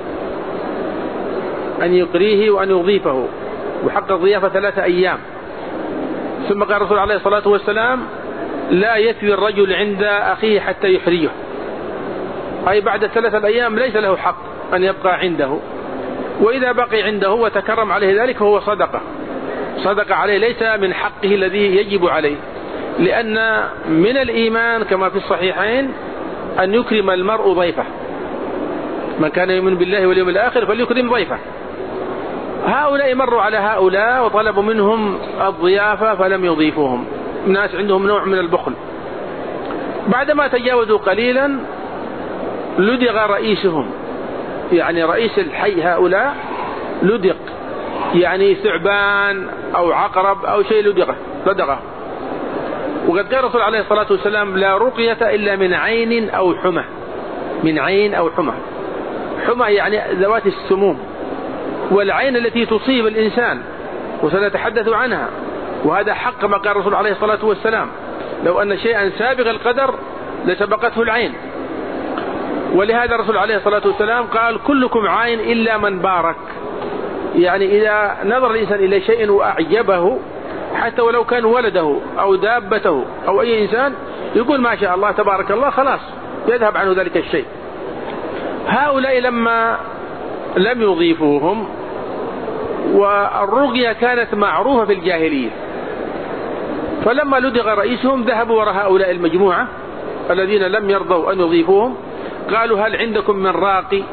أن يقريه وأن يضيفه، وحق الضيافة ثلاثة أيام. ثم قال الرسول عليه الصلاة والسلام: لا يثوي الرجل عند أخيه حتى يحريه، أي بعد ثلاثة الأيام ليس له حق أن يبقى عنده، وإذا بقي عنده وتكرم عليه ذلك فهو صدقة صدقة عليه، ليس من حقه الذي يجب عليه. لأن من الإيمان كما في الصحيحين أن يكرم المرء ضيفه، من كان يؤمن بالله واليوم الآخر فليكرم ضيفه. هؤلاء مروا على هؤلاء وطلبوا منهم الضيافة فلم يضيفوهم، الناس عندهم نوع من البخل. بعدما تجاوزوا قليلا لدغ رئيسهم، يعني رئيس الحي هؤلاء لدغ، يعني ثعبان أو عقرب أو شيء لدغه لدغه. وقد قال الرسول عليه الصلاة والسلام: لا رقية إلا من عين أو حمى. من عين أو حمى. حمى يعني ذوات السموم، والعين التي تصيب الإنسان، وسنتحدث عنها، وهذا حق ما قال الرسول عليه الصلاة والسلام: لو أن شيئا سابق القدر لسبقته العين. ولهذا الرسول عليه الصلاة والسلام قال: كلكم عين إلا من بارك. يعني إذا نظر الإنسان إلى شيء وأعجبه حتى ولو كان ولده أو دابته أو أي إنسان يقول ما شاء الله تبارك الله، خلاص يذهب عنه ذلك الشيء. هؤلاء لما لم يضيفوهم، والرقية كانت معروفة في الجاهلية، فلما لدغ رئيسهم ذهبوا وراء هؤلاء المجموعة الذين لم يرضوا أن يضيفوهم، قالوا: هل عندكم من راقي؟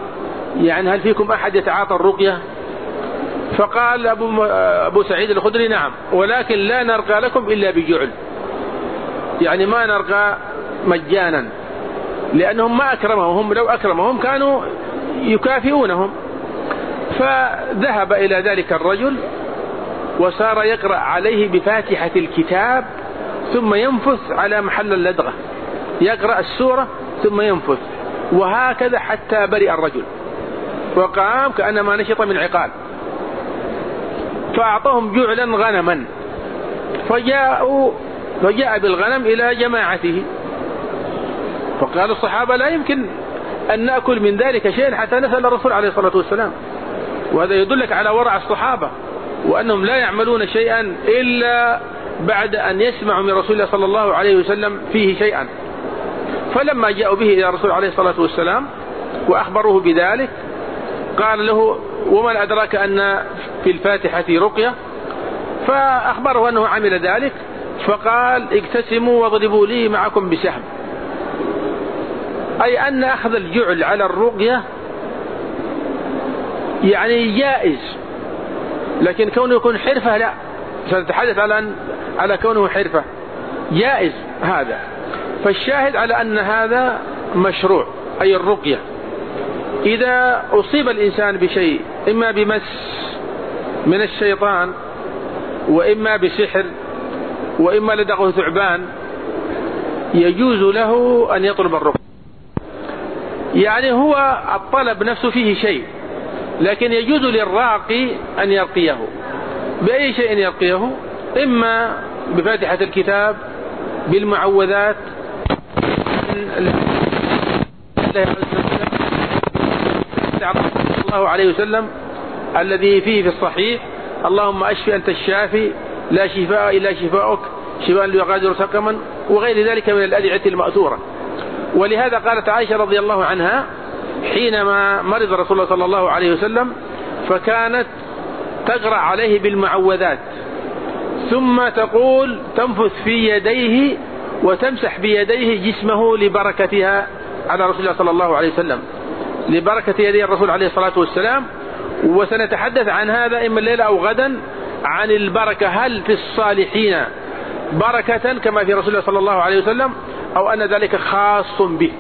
يعني هل فيكم أحد يتعاطى الرقية؟ فقال أبو, أبو سعيد الخدري نعم، ولكن لا نرقى لكم إلا بجعل، يعني ما نرقى مجانا، لأنهم ما أكرمهم، هم لو أكرمهم كانوا يكافئونهم. فذهب إلى ذلك الرجل وصار يقرأ عليه بفاتحة الكتاب ثم ينفث على محل اللدغة، يقرأ السورة ثم ينفث، وهكذا حتى برئ الرجل وقام كأنما نشط من عقال. فأعطاهم جعلا غنما، فجاءوا فجاء بالغنم إلى جماعته، فقال الصحابة لا يمكن أن نأكل من ذلك شيئا حتى نسأل الرسول عليه الصلاة والسلام. وهذا يدلك على ورع الصحابة، وأنهم لا يعملون شيئا إلا بعد أن يسمعوا من رسول الله صلى الله عليه وسلم فيه شيئا. فلما جاءوا به إلى الرسول عليه الصلاة والسلام وأخبروه بذلك قال له ومن أدراك أن في الفاتحة رقية؟ فأخبره أنه عمل ذلك، فقال اقتسموا واضربوا لي معكم بسهم، أي أن أخذ الجعل على الرقية يعني جائز، لكن كونه يكون حرفة لا، سنتحدث على أن على كونه حرفة جائز هذا. فالشاهد على أن هذا مشروع، أي الرقية إذا أصيب الإنسان بشيء إما بمس من الشيطان وإما بسحر وإما لدغه ثعبان يجوز له أن يطلب الرقية. يعني هو الطلب نفسه فيه شيء، لكن يجوز للراقي أن يرقيه بأي شيء يرقيه، إما بفاتحة الكتاب، بالمعوذات، صلى الله عليه وسلم الذي فيه في الصحيح اللهم أشفي أنت الشافي لا شفاء إلا شفاءك شفاء لا يغادر سقما، وغير ذلك من الأدعية المأثورة. ولهذا قالت عائشة رضي الله عنها حينما مرض رسول الله صلى الله عليه وسلم فكانت تقرأ عليه بالمعوذات ثم تقول تنفث في يديه وتمسح بيديه جسمه لبركتها على رسول الله صلى الله عليه وسلم، لبركة يدي الرسول عليه الصلاة والسلام. وسنتحدث عن هذا إما الليلة أو غدا عن البركة، هل في الصالحين بركة كما في رسول الله صلى الله عليه وسلم أو أن ذلك خاص به.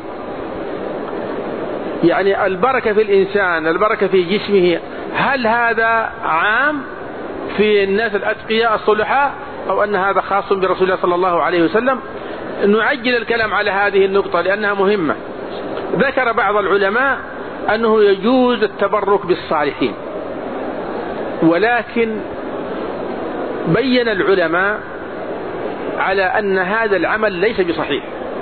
يعني البركة في الإنسان، البركة في جسمه، هل هذا عام في الناس الأتقياء الصلحاء أو أن هذا خاص برسول الله صلى الله عليه وسلم؟ نعجل الكلام على هذه النقطة لأنها مهمة. ذكر بعض العلماء أنه يجوز التبرك بالصالحين، ولكن بين العلماء على أن هذا العمل ليس بصحيح،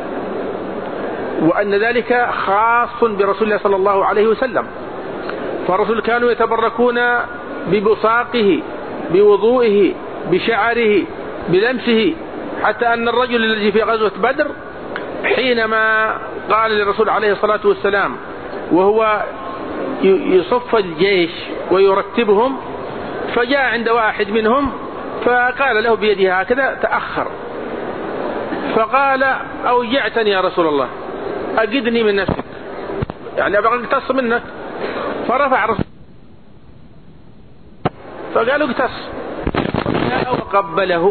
وأن ذلك خاص برسول الله صلى الله عليه وسلم. فالرسول كانوا يتبركون ببصاقه، بوضوئه، بشعره، بلمسه، حتى أن الرجل الذي في غزوة بدر حينما قال للرسول عليه الصلاة والسلام وهو يصف الجيش ويرتبهم، فجاء عند واحد منهم فقال له بيده هكذا تأخر، فقال أوجعتني يا رسول الله أجدني من نفسك، يعني أبغى اقتص منك. فرفع رسول فقالوا اقتص وقبله.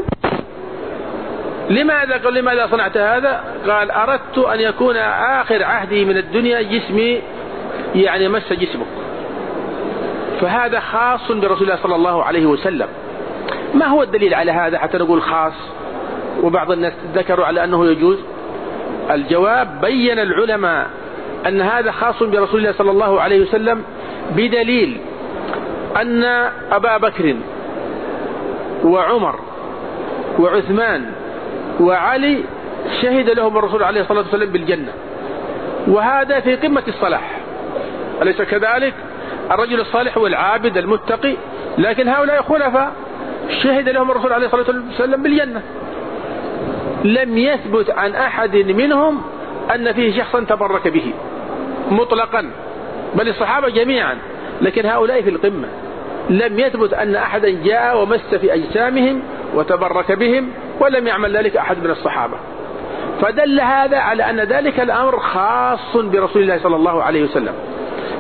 لماذا قال لماذا صنعت هذا؟ قال أردت أن يكون آخر عهدي من الدنيا جسمي يعني مس جسمك. فهذا خاص برسول الله صلى الله عليه وسلم. ما هو الدليل على هذا حتى نقول خاص وبعض الناس ذكروا على أنه يجوز؟ الجواب بين العلماء أن هذا خاص برسول الله صلى الله عليه وسلم بدليل أن أبا بكر وعمر وعثمان وعلي شهد لهم الرسول عليه الصلاة والسلام بالجنة، وهذا في قمة الصلاح، أليس كذلك؟ الرجل الصالح والعابد المتقي، لكن هؤلاء خلفاء شهد لهم الرسول عليه الصلاة والسلام بالجنة. لم يثبت عن أحد منهم أن فيه شخصا تبرك به مطلقا، بل الصحابة جميعا، لكن هؤلاء في القمة. لم يثبت أن أحدا جاء ومس في أجسامهم وتبرك بهم، ولم يعمل ذلك أحد من الصحابة. فدل هذا على أن ذلك الأمر خاص برسول الله صلى الله عليه وسلم.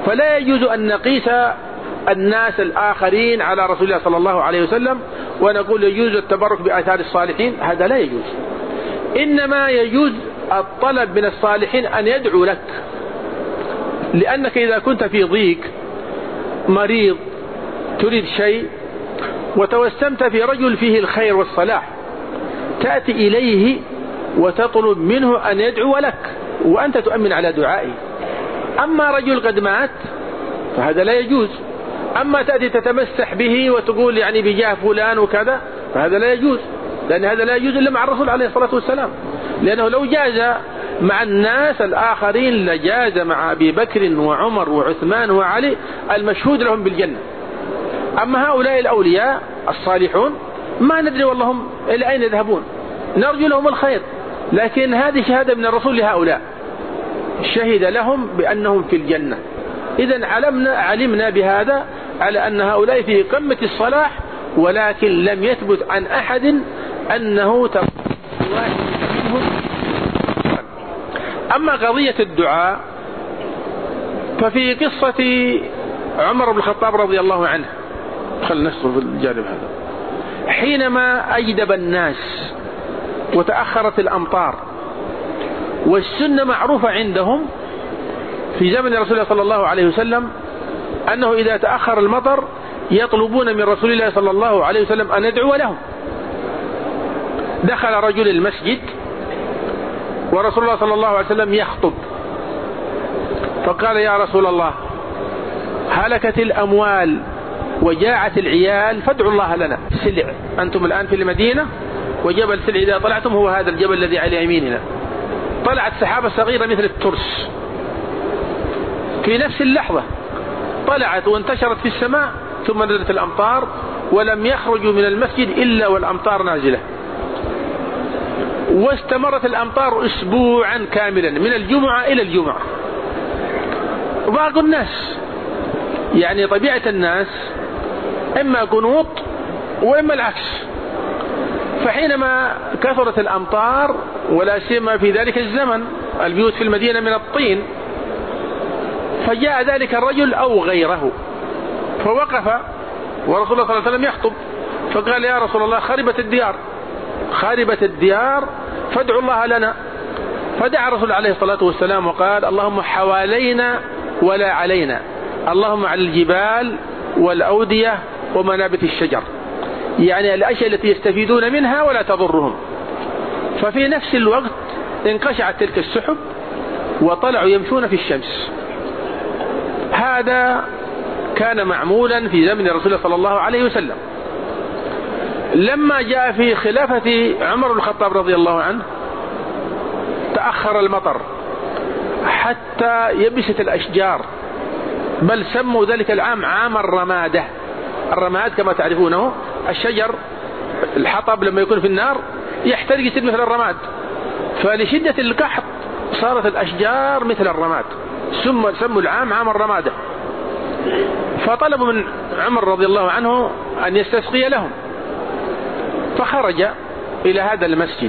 فلا يجوز أن نقيس الناس الآخرين على رسول الله صلى الله عليه وسلم ونقول يجوز التبرك بآثار الصالحين، هذا لا يجوز. إنما يجوز الطلب من الصالحين أن يدعو لك، لأنك إذا كنت في ضيق مريض تريد شيء وتوسمت في رجل فيه الخير والصلاح، تأتي إليه وتطلب منه أن يدعو لك وأنت تؤمن على دعائه. أما رجل قد مات فهذا لا يجوز. أما تأتي تتمسح به وتقول يعني بجاه فلان وكذا، فهذا لا يجوز، لأن هذا لا يجوز إلا مع الرسول عليه الصلاة والسلام، لأنه لو جاز مع الناس الآخرين لجاز مع أبي بكر وعمر وعثمان وعلي المشهود لهم بالجنة. أما هؤلاء الأولياء الصالحون ما ندري والله إلى أين يذهبون، نرجو لهم الخير، لكن هذه شهادة من الرسول لهؤلاء، شهد لهم بأنهم في الجنة. إذن علمنا علمنا بهذا على أن هؤلاء في قمة الصلاح، ولكن لم يثبت عن أحد أنه تبقى واحد منهم. أما قضية الدعاء ففي قصة عمر بن الخطاب رضي الله عنه، خلنا نصر في الجانب هذا، حينما أجدب الناس وتأخرت الأمطار، والسنة معروفة عندهم في زمن رسول الله صلى الله عليه وسلم أنه إذا تأخر المطر يطلبون من رسول الله صلى الله عليه وسلم أن يدعو لهم. دخل رجل المسجد ورسول الله صلى الله عليه وسلم يخطب، فقال يا رسول الله هلكت الأموال وجاعت العيال فادعوا الله لنا. سلع، أنتم الآن في المدينة وجبل سلع إذا طلعتم هو هذا الجبل الذي على يميننا، طلعت سحابة صغيرة مثل الترس في نفس اللحظة، طلعت وانتشرت في السماء، ثم نزلت الأمطار ولم يخرجوا من المسجد إلا والأمطار نازلة، واستمرت الأمطار أسبوعا كاملا من الجمعة إلى الجمعة. وباقوا الناس يعني طبيعة الناس إما قنوط وإما العكس، فحينما كثرت الأمطار ولا سيما في ذلك الزمن البيوت في المدينة من الطين، فجاء ذلك الرجل أو غيره فوقف ورسول الله صلى الله عليه وسلم يخطب، فقال يا رسول الله خربت الديار خربت الديار فادعوا الله لنا. فدعا الرسول عليه الصلاة والسلام وقال اللهم حوالينا ولا علينا، اللهم على الجبال والأودية ومنابت الشجر، يعني الأشياء التي يستفيدون منها ولا تضرهم. ففي نفس الوقت انقشعت تلك السحب وطلعوا يمشون في الشمس. هذا كان معمولا في زمن رسول الله صلى الله عليه وسلم. لما جاء في خلافة عمر بن الخطاب رضي الله عنه تأخر المطر حتى يبست الأشجار، بل سموا ذلك العام عام الرمادة. الرماد كما تعرفونه الشجر الحطب لما يكون في النار يحترق يصير مثل الرماد، فلشدة القحط صارت الأشجار مثل الرماد، سموا العام عام الرمادة. فطلبوا من عمر رضي الله عنه أن يستسقي لهم، فخرج إلى هذا المسجد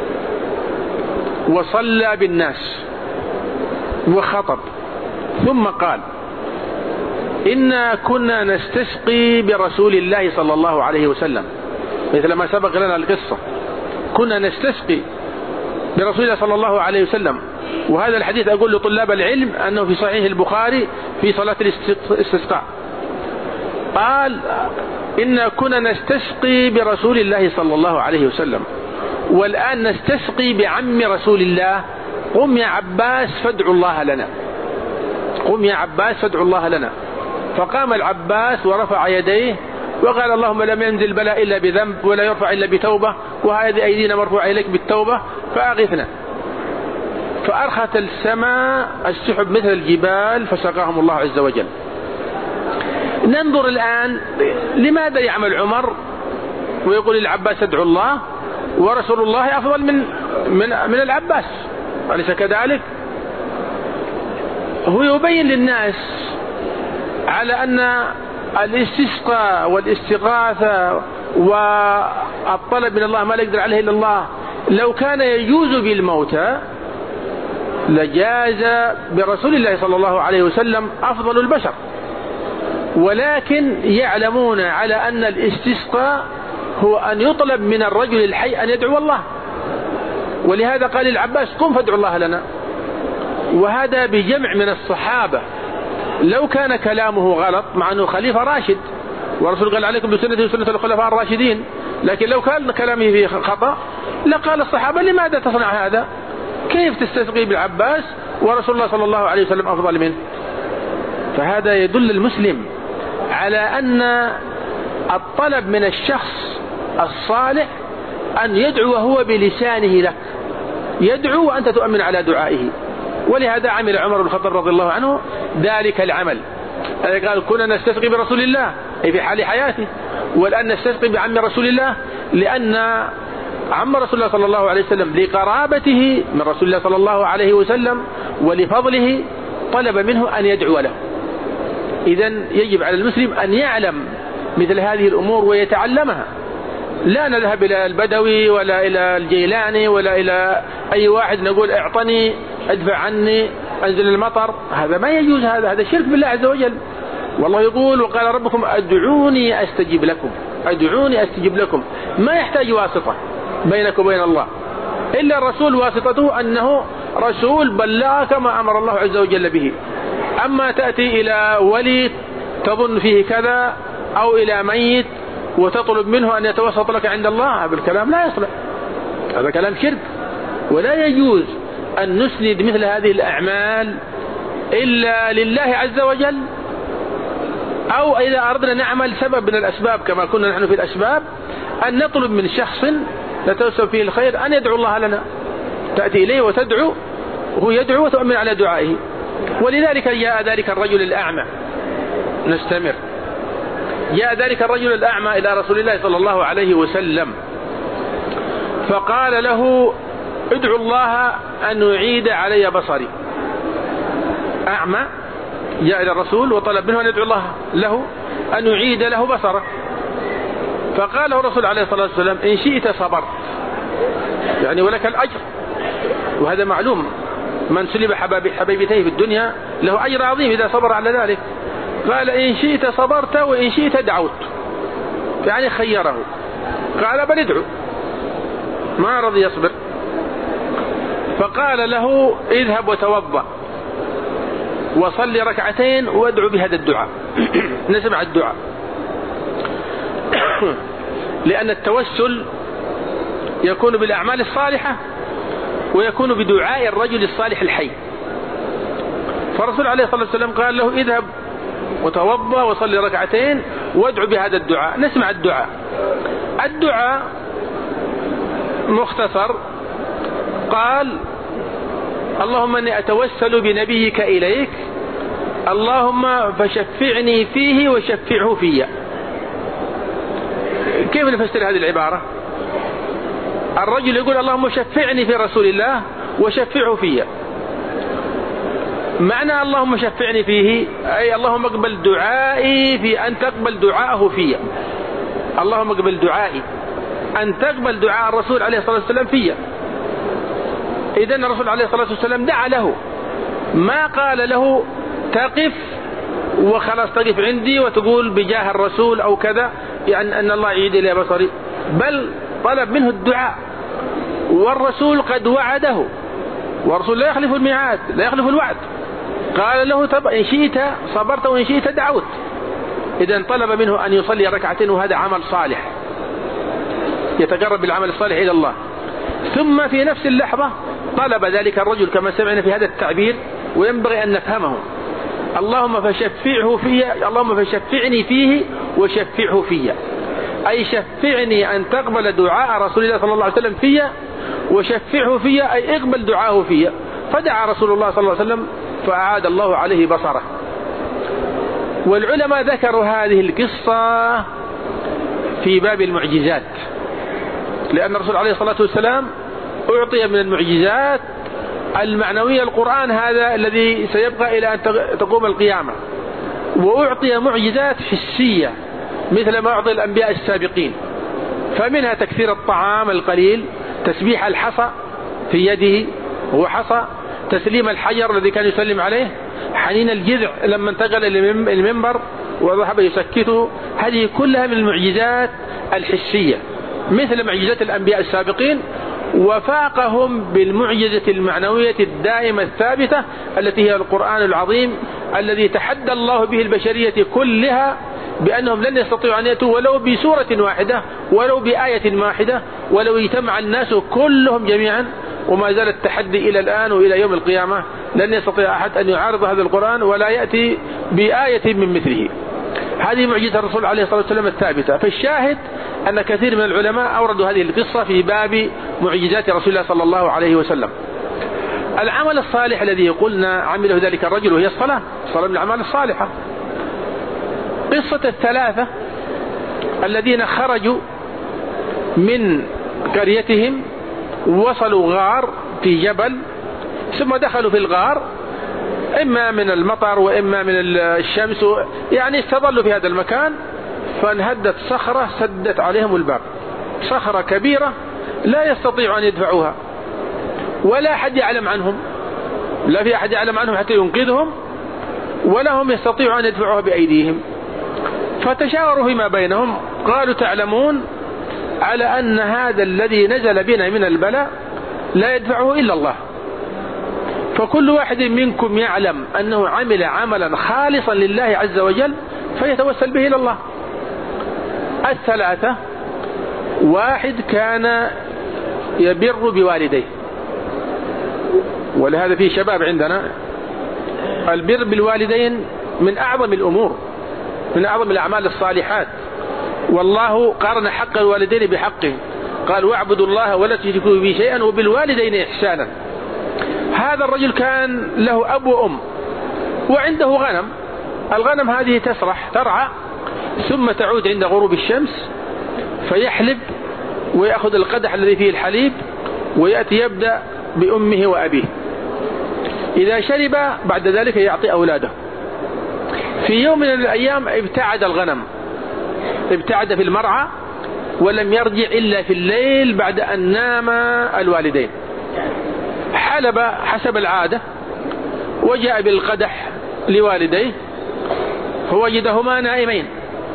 وصلى بالناس وخطب، ثم قال إنا كنا نستسقي برسول الله صلى الله عليه وسلم، مثل ما سبق لنا القصة، كنا نستسقي برسول الله صلى الله عليه وسلم. وهذا الحديث أقول لطلاب العلم أنه في صحيح البخاري في صلاة الاستسقاء، قال إنا كنا نستسقي برسول الله صلى الله عليه وسلم والآن نستسقي بعم رسول الله، قم يا عباس فادعوا الله لنا، قم يا عباس فادعوا الله لنا. فقام العباس ورفع يديه وقال اللهم لم ينزل بلاء إلا بذنب ولا يرفع إلا بتوبة، وهذه أيدينا مرفوعة إليك بالتوبة فأغثنا. فأرخت السماء السحب مثل الجبال فسقاهم الله عز وجل. ننظر الآن لماذا يعمل عمر ويقول العباس ادعو الله ورسول الله أفضل من من من العباس، أليس كذلك؟ هو يبين للناس على أن الاستسقاء والاستغاثة والطلب من الله ما لا يقدر عليه إلا الله لو كان يجوز بالموتى لجاز برسول الله صلى الله عليه وسلم أفضل البشر، ولكن يعلمون على أن الاستسقاء هو أن يطلب من الرجل الحي أن يدعو الله، ولهذا قال العباس قم فادعو الله لنا. وهذا بجمع من الصحابة. لو كان كلامه غلط، مع أنه خليفة راشد ورسول قال عليكم بسنتي وسنة الخلفاء الراشدين، لكن لو كان كلامه فيه خطأ لقال الصحابة لماذا تصنع هذا؟ كيف تستسقي بالعباس ورسول الله صلى الله عليه وسلم أفضل منه؟ فهذا يدل المسلم على أن الطلب من الشخص الصالح أن يدعو هو بلسانه لك، يدعو وأنت تؤمن على دعائه. ولهذا عمل عمر بن الخطاب رضي الله عنه ذلك العمل، قال كنا نستسقي برسول الله أي في حال حياته، والآن نستسقي بعم رسول الله، لأن عم رسول الله صلى الله عليه وسلم لقرابته من رسول الله صلى الله عليه وسلم ولفضله طلب منه أن يدعو له. إذن يجب على المسلم أن يعلم مثل هذه الأمور ويتعلمها، لا نذهب إلى البدوي ولا إلى الجيلاني ولا إلى أي واحد نقول اعطني ادفع عني أنزل المطر، هذا ما يجوز، هذا هذا شرك بالله عز وجل. والله يقول وقال ربكم أدعوني أستجب لكم، أدعوني أستجب لكم، ما يحتاج واسطة بينك وبين الله، إلا الرسول واسطته أنه رسول بلغ كما أمر الله عز وجل به. أما تأتي إلى ولي تظن فيه كذا أو إلى ميت وتطلب منه أن يتوسط لك عند الله، هذا الكلام لا يصلح، هذا كلام شرك. ولا يجوز أن نسند مثل هذه الأعمال إلا لله عز وجل، أو إذا أردنا نعمل سبب من الأسباب كما كنا نحن في الأسباب، أن نطلب من شخص نتوسل فيه الخير أن يدعو الله لنا، تأتي إليه وتدعو وهو يدعو وتؤمن على دعائه. ولذلك جاء ذلك الرجل الأعمى، نستمر، جاء ذلك الرجل الأعمى إلى رسول الله صلى الله عليه وسلم فقال له ادعو الله أن يعيد علي بصري. أعمى جاء إلى الرسول وطلب منه أن يدعو الله له أن يعيد له بصره، فقال له الرسول عليه الصلاة والسلام إن شئت صبرت، يعني ولك الأجر، وهذا معلوم، من سلب حبيبتيه في الدنيا له أجر عظيم إذا صبر على ذلك. قال إن شئت صبرت وإن شئت دعوت، يعني خيره، قال بل ادعو، ما رضي يصبر. فقال له اذهب وتوضأ وصلي ركعتين وادعو بهذا الدعاء. نسمع الدعاء، لأن التوسل يكون بالأعمال الصالحة ويكون بدعاء الرجل الصالح الحي. فالرسول عليه الصلاة والسلام قال له اذهب وتوضأ وصلي ركعتين وادعو بهذا الدعاء. نسمع الدعاء. الدعاء مختصر، قال اللهم اني اتوسل بنبيك اليك، اللهم فشفعني فيه وشفعه فيا. كيف نفسر هذه العبارة؟ الرجل يقول اللهم شفعني في رسول الله وشفعه فيا. معنى اللهم شفعني فيه أي اللهم اقبل دعائي في أن تقبل دعاءه فيا، اللهم اقبل دعائي أن تقبل دعاء الرسول عليه الصلاة والسلام فيا. إذن الرسول عليه الصلاة والسلام دعا له، ما قال له تقف وخلاص تقف عندي وتقول بجاه الرسول أو كذا يعني أن الله يعيد إلي بصري، بل طلب منه الدعاء، والرسول قد وعده، والرسول لا يخلف الميعاد لا يخلف الوعد. قال له طب إن شئت صبرت وإن شئت دعوت. إذن طلب منه أن يصلي ركعتين، وهذا عمل صالح يتقرب بالعمل الصالح إلى الله. ثم في نفس اللحظة طلب ذلك الرجل كما سمعنا في هذا التعبير، وينبغي أن نفهمه، اللهم فشفعه فيا، اللهم فشفعني فيه وشفعه فيا، أي شفعني أن تقبل دعاء رسول الله صلى الله عليه وسلم فيا، وشفعه فيا أي اقبل دعاءه فيا. فدعا رسول الله صلى الله عليه وسلم فأعاد الله عليه بصره. والعلماء ذكروا هذه القصة في باب المعجزات، لأن الرسول عليه الصلاة والسلام أعطي من المعجزات المعنوية القرآن هذا الذي سيبقى إلى أن تقوم القيامة، وأعطي معجزات حسية مثل ما أعطي الأنبياء السابقين، فمنها تكثير الطعام القليل، تسبيح الحصى في يده هو حصى، تسليم الحجر الذي كان يسلم عليه، حنين الجذع لما انتقل إلى المنبر وذهب يسكته. هذه كلها من المعجزات الحسية مثل معجزات الأنبياء السابقين، وفاقهم بالمعجزة المعنوية الدائمة الثابتة التي هي القرآن العظيم الذي تحدى الله به البشرية كلها بأنهم لن يستطيعوا أن يأتوا ولو بسورة واحدة ولو بآية واحدة ولو اجتمع الناس كلهم جميعا. وما زال التحدي إلى الآن وإلى يوم القيامة، لن يستطيع أحد أن يعارض هذا القرآن ولا يأتي بآية من مثله. هذه معجزة الرسول عليه الصلاة والسلام الثابتة. فالشاهد أن كثير من العلماء أوردوا هذه القصة في باب معجزات رسول الله صلى الله عليه وسلم. العمل الصالح الذي قلنا عمله ذلك الرجل وهي الصلاة، الصلاة من الأعمال الصالحة. قصة الثلاثة الذين خرجوا من قريتهم وصلوا غار في جبل، ثم دخلوا في الغار إما من المطر وإما من الشمس، يعني استظلوا في هذا المكان، فانهدت صخرة سدت عليهم الباب، صخرة كبيرة لا يستطيع أن يدفعوها ولا أحد يعلم عنهم، لا في أحد يعلم عنهم حتى ينقذهم ولا هم يستطيعوا أن يدفعوها بأيديهم. فتشاوروا فيما بينهم قالوا تعلمون على أن هذا الذي نزل بنا من البلاء لا يدفعه إلا الله، فكل واحد منكم يعلم أنه عمل عملا خالصا لله عز وجل فيتوسل به إلى الله. الثلاثة واحد كان يبر بوالديه، ولهذا في شباب عندنا البر بالوالدين من أعظم الأمور، من أعظم الأعمال الصالحات. والله قارن حق الوالدين بحقه، قال واعبدوا الله ولا تشركوا به شيئا وبالوالدين إحسانا. هذا الرجل كان له أب وأم وعنده غنم، الغنم هذه تسرح ترعى ثم تعود عند غروب الشمس فيحلب ويأخذ القدح الذي فيه الحليب ويأتي يبدأ بأمه وأبيه، إذا شرب بعد ذلك يعطي أولاده. في يوم من الأيام ابتعد الغنم، ابتعد في المرعى ولم يرجع إلا في الليل بعد أن نام الوالدين. حلب حسب العادة وجاء بالقدح لوالديه فوجدهما نائمين،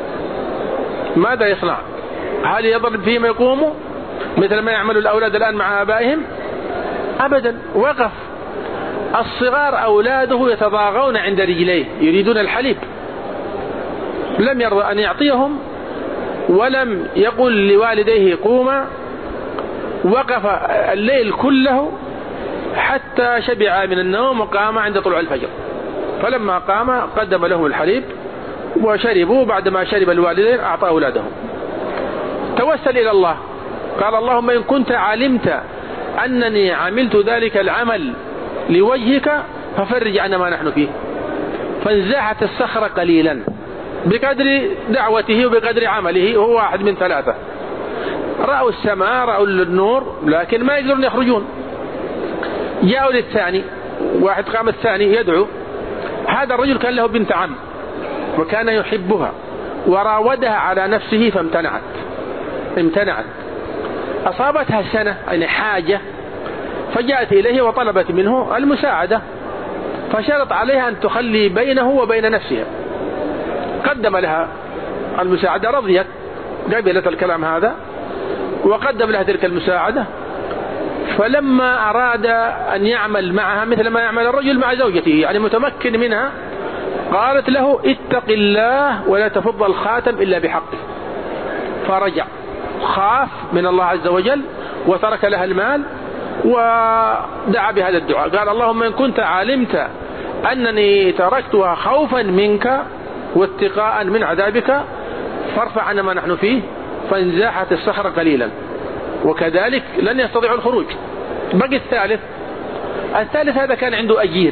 ماذا يصنع؟ هل يضرب فيما يقوموا مثل ما يعمل الأولاد الآن مع آبائهم؟ أبدا، وقف. الصغار أولاده يتضاغون عند رجليه يريدون الحليب، لم يرضى أن يعطيهم ولم يقل لوالديه قوما، وقف الليل كله حتى شبع من النوم وقام عند طلوع الفجر. فلما قام قدم لهم الحليب وشربوا، بعدما شرب الوالدين أعطى أولادهم. توسل إلى الله قال اللهم إن كنت علمت أنني عملت ذلك العمل لوجهك ففرج عنا ما نحن فيه. فانزاحت الصخرة قليلا بقدر دعوته وبقدر عمله، وهو واحد من ثلاثة. رأوا السماء رأوا النور لكن ما يقدرون يخرجون. جاءوا للثاني، واحد قام الثاني يدعو. هذا الرجل كان له بنت عم وكان يحبها وراودها على نفسه فامتنعت امتنعت أصابتها سنة يعني حاجة، فجاءت إليه وطلبت منه المساعدة، فشرط عليها أن تخلي بينه وبين نفسها. قدم لها المساعدة، رضيت قبلت الكلام هذا وقدم لها تلك المساعدة. فلما أراد أن يعمل معها مثل ما يعمل الرجل مع زوجته يعني متمكن منها، قالت له اتق الله ولا تفض الخاتم إلا بحقه. فرجع خاف من الله عز وجل وترك لها المال ودعا بهذا الدعاء، قال اللهم إن كنت علمت أنني تركتها خوفا منك واتقاء من عذابك فارفع عنا ما نحن فيه. فانزاحت الصخرة قليلا، وكذلك لن يستطيعوا الخروج. بقي الثالث. الثالث هذا كان عنده أجير،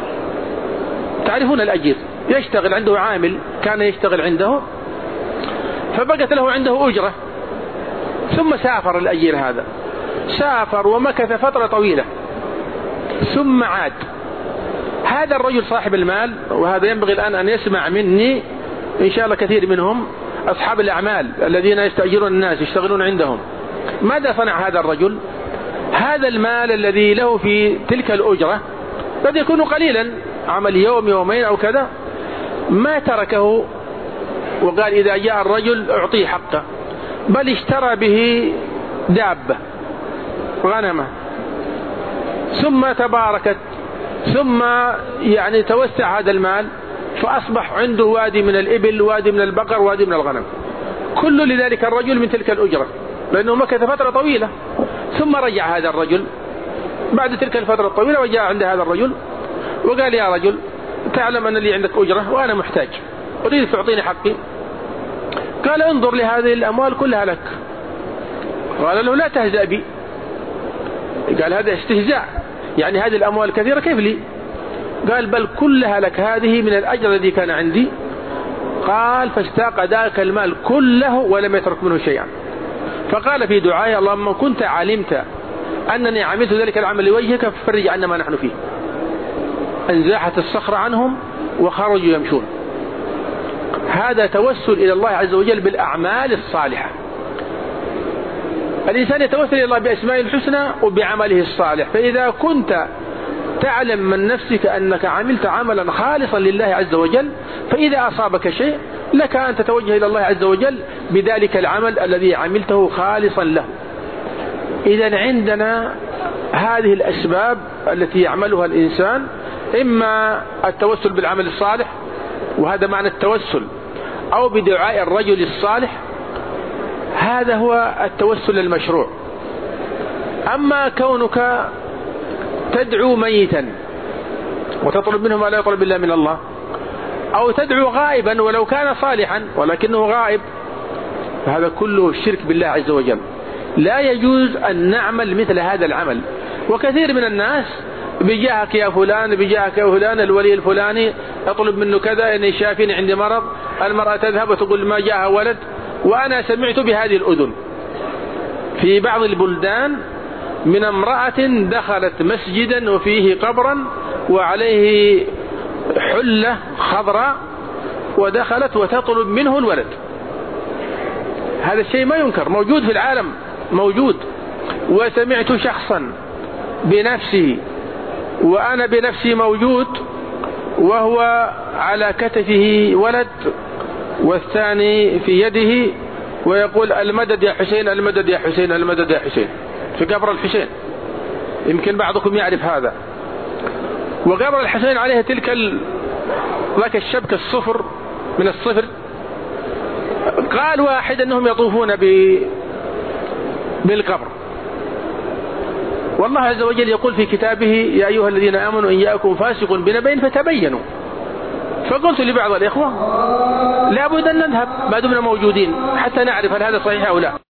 تعرفون الأجير يشتغل عنده، عامل كان يشتغل عنده، فبقت له عنده أجرة. ثم سافر الأجير هذا، سافر ومكث فترة طويلة ثم عاد. هذا الرجل صاحب المال، وهذا ينبغي الآن أن يسمع مني إن شاء الله كثير منهم أصحاب الأعمال الذين يستأجرون الناس يشتغلون عندهم. ماذا صنع هذا الرجل؟ هذا المال الذي له في تلك الأجرة قد يكون قليلا، عمل يوم يومين أو كذا، ما تركه وقال إذا جاء الرجل أعطيه حقه، بل اشترى به دابة غنمة، ثم تباركت، ثم يعني توسع هذا المال، فأصبح عنده وادي من الإبل، وادي من البقر، وادي من الغنم، كل لذلك الرجل من تلك الأجرة، لأنه مكث فترة طويلة. ثم رجع هذا الرجل بعد تلك الفترة الطويلة، وجاء عند هذا الرجل وقال يا رجل تعلم أن لي عندك أجرة وأنا محتاج، أريد تعطيني حقي. قال انظر لهذه الأموال كلها لك. قال له لا تهزأ بي. قال هذا استهزاء، يعني هذه الأموال كثيرة كيف لي؟ قال بل كلها لك، هذه من الأجر الذي كان عندي. قال فاستاق ذاك المال كله ولم يترك منه شيئا. فقال في دعائه اللهم كنت علمت أنني عملت ذلك العمل لوجهك ففرج عنا ما نحن فيه. انزاحت الصخرة عنهم وخرجوا يمشون. هذا توسل إلى الله عز وجل بالأعمال الصالحة. الإنسان يتوسل إلى الله بأسماء الحسنى وبعمله الصالح. فإذا كنت تعلم من نفسك أنك عملت عملا خالصا لله عز وجل، فإذا أصابك شيء لك أن تتوجه إلى الله عز وجل بذلك العمل الذي عملته خالصا له. إذن عندنا هذه الأسباب التي يعملها الإنسان، إما التوسل بالعمل الصالح، وهذا معنى التوسل، أو بدعاء الرجل الصالح، هذا هو التوسل المشروع. أما كونك تدعو ميتا وتطلب منه ما لا يطلب إلا من الله، أو تدعو غائبا ولو كان صالحا ولكنه غائب، فهذا كله الشرك بالله عز وجل. لا يجوز أن نعمل مثل هذا العمل. وكثير من الناس بجاهك يا فلان، بجاهك يا فلان الولي الفلاني، أطلب منه كذا إني شافين عندي مرض. المرأة تذهب وتقول ما جاءها ولد. وأنا سمعت بهذه الأذن في بعض البلدان من امرأة دخلت مسجدا وفيه قبرا وعليه حلة خضراء، ودخلت وتطلب منه الولد. هذا الشيء ما ينكر، موجود في العالم، موجود. وسمعت شخصا بنفسه وأنا بنفسي موجود، وهو على كتفه ولد والثاني في يده، ويقول المدد يا حسين، المدد يا حسين، المدد يا حسين، في قبر الحسين. يمكن بعضكم يعرف هذا. وقبر الحسين عليه تلك ال... ذاك الشبك الصفر من الصفر. قال واحد أنهم يطوفون ب... بالقبر. والله عز وجل يقول في كتابه يا أيها الذين آمنوا إن جاءكم فاسق بنبأ فتبينوا. فقلت لبعض الإخوة لا بد أن نذهب ما دمنا موجودين حتى نعرف هل هذا صحيح أو لا.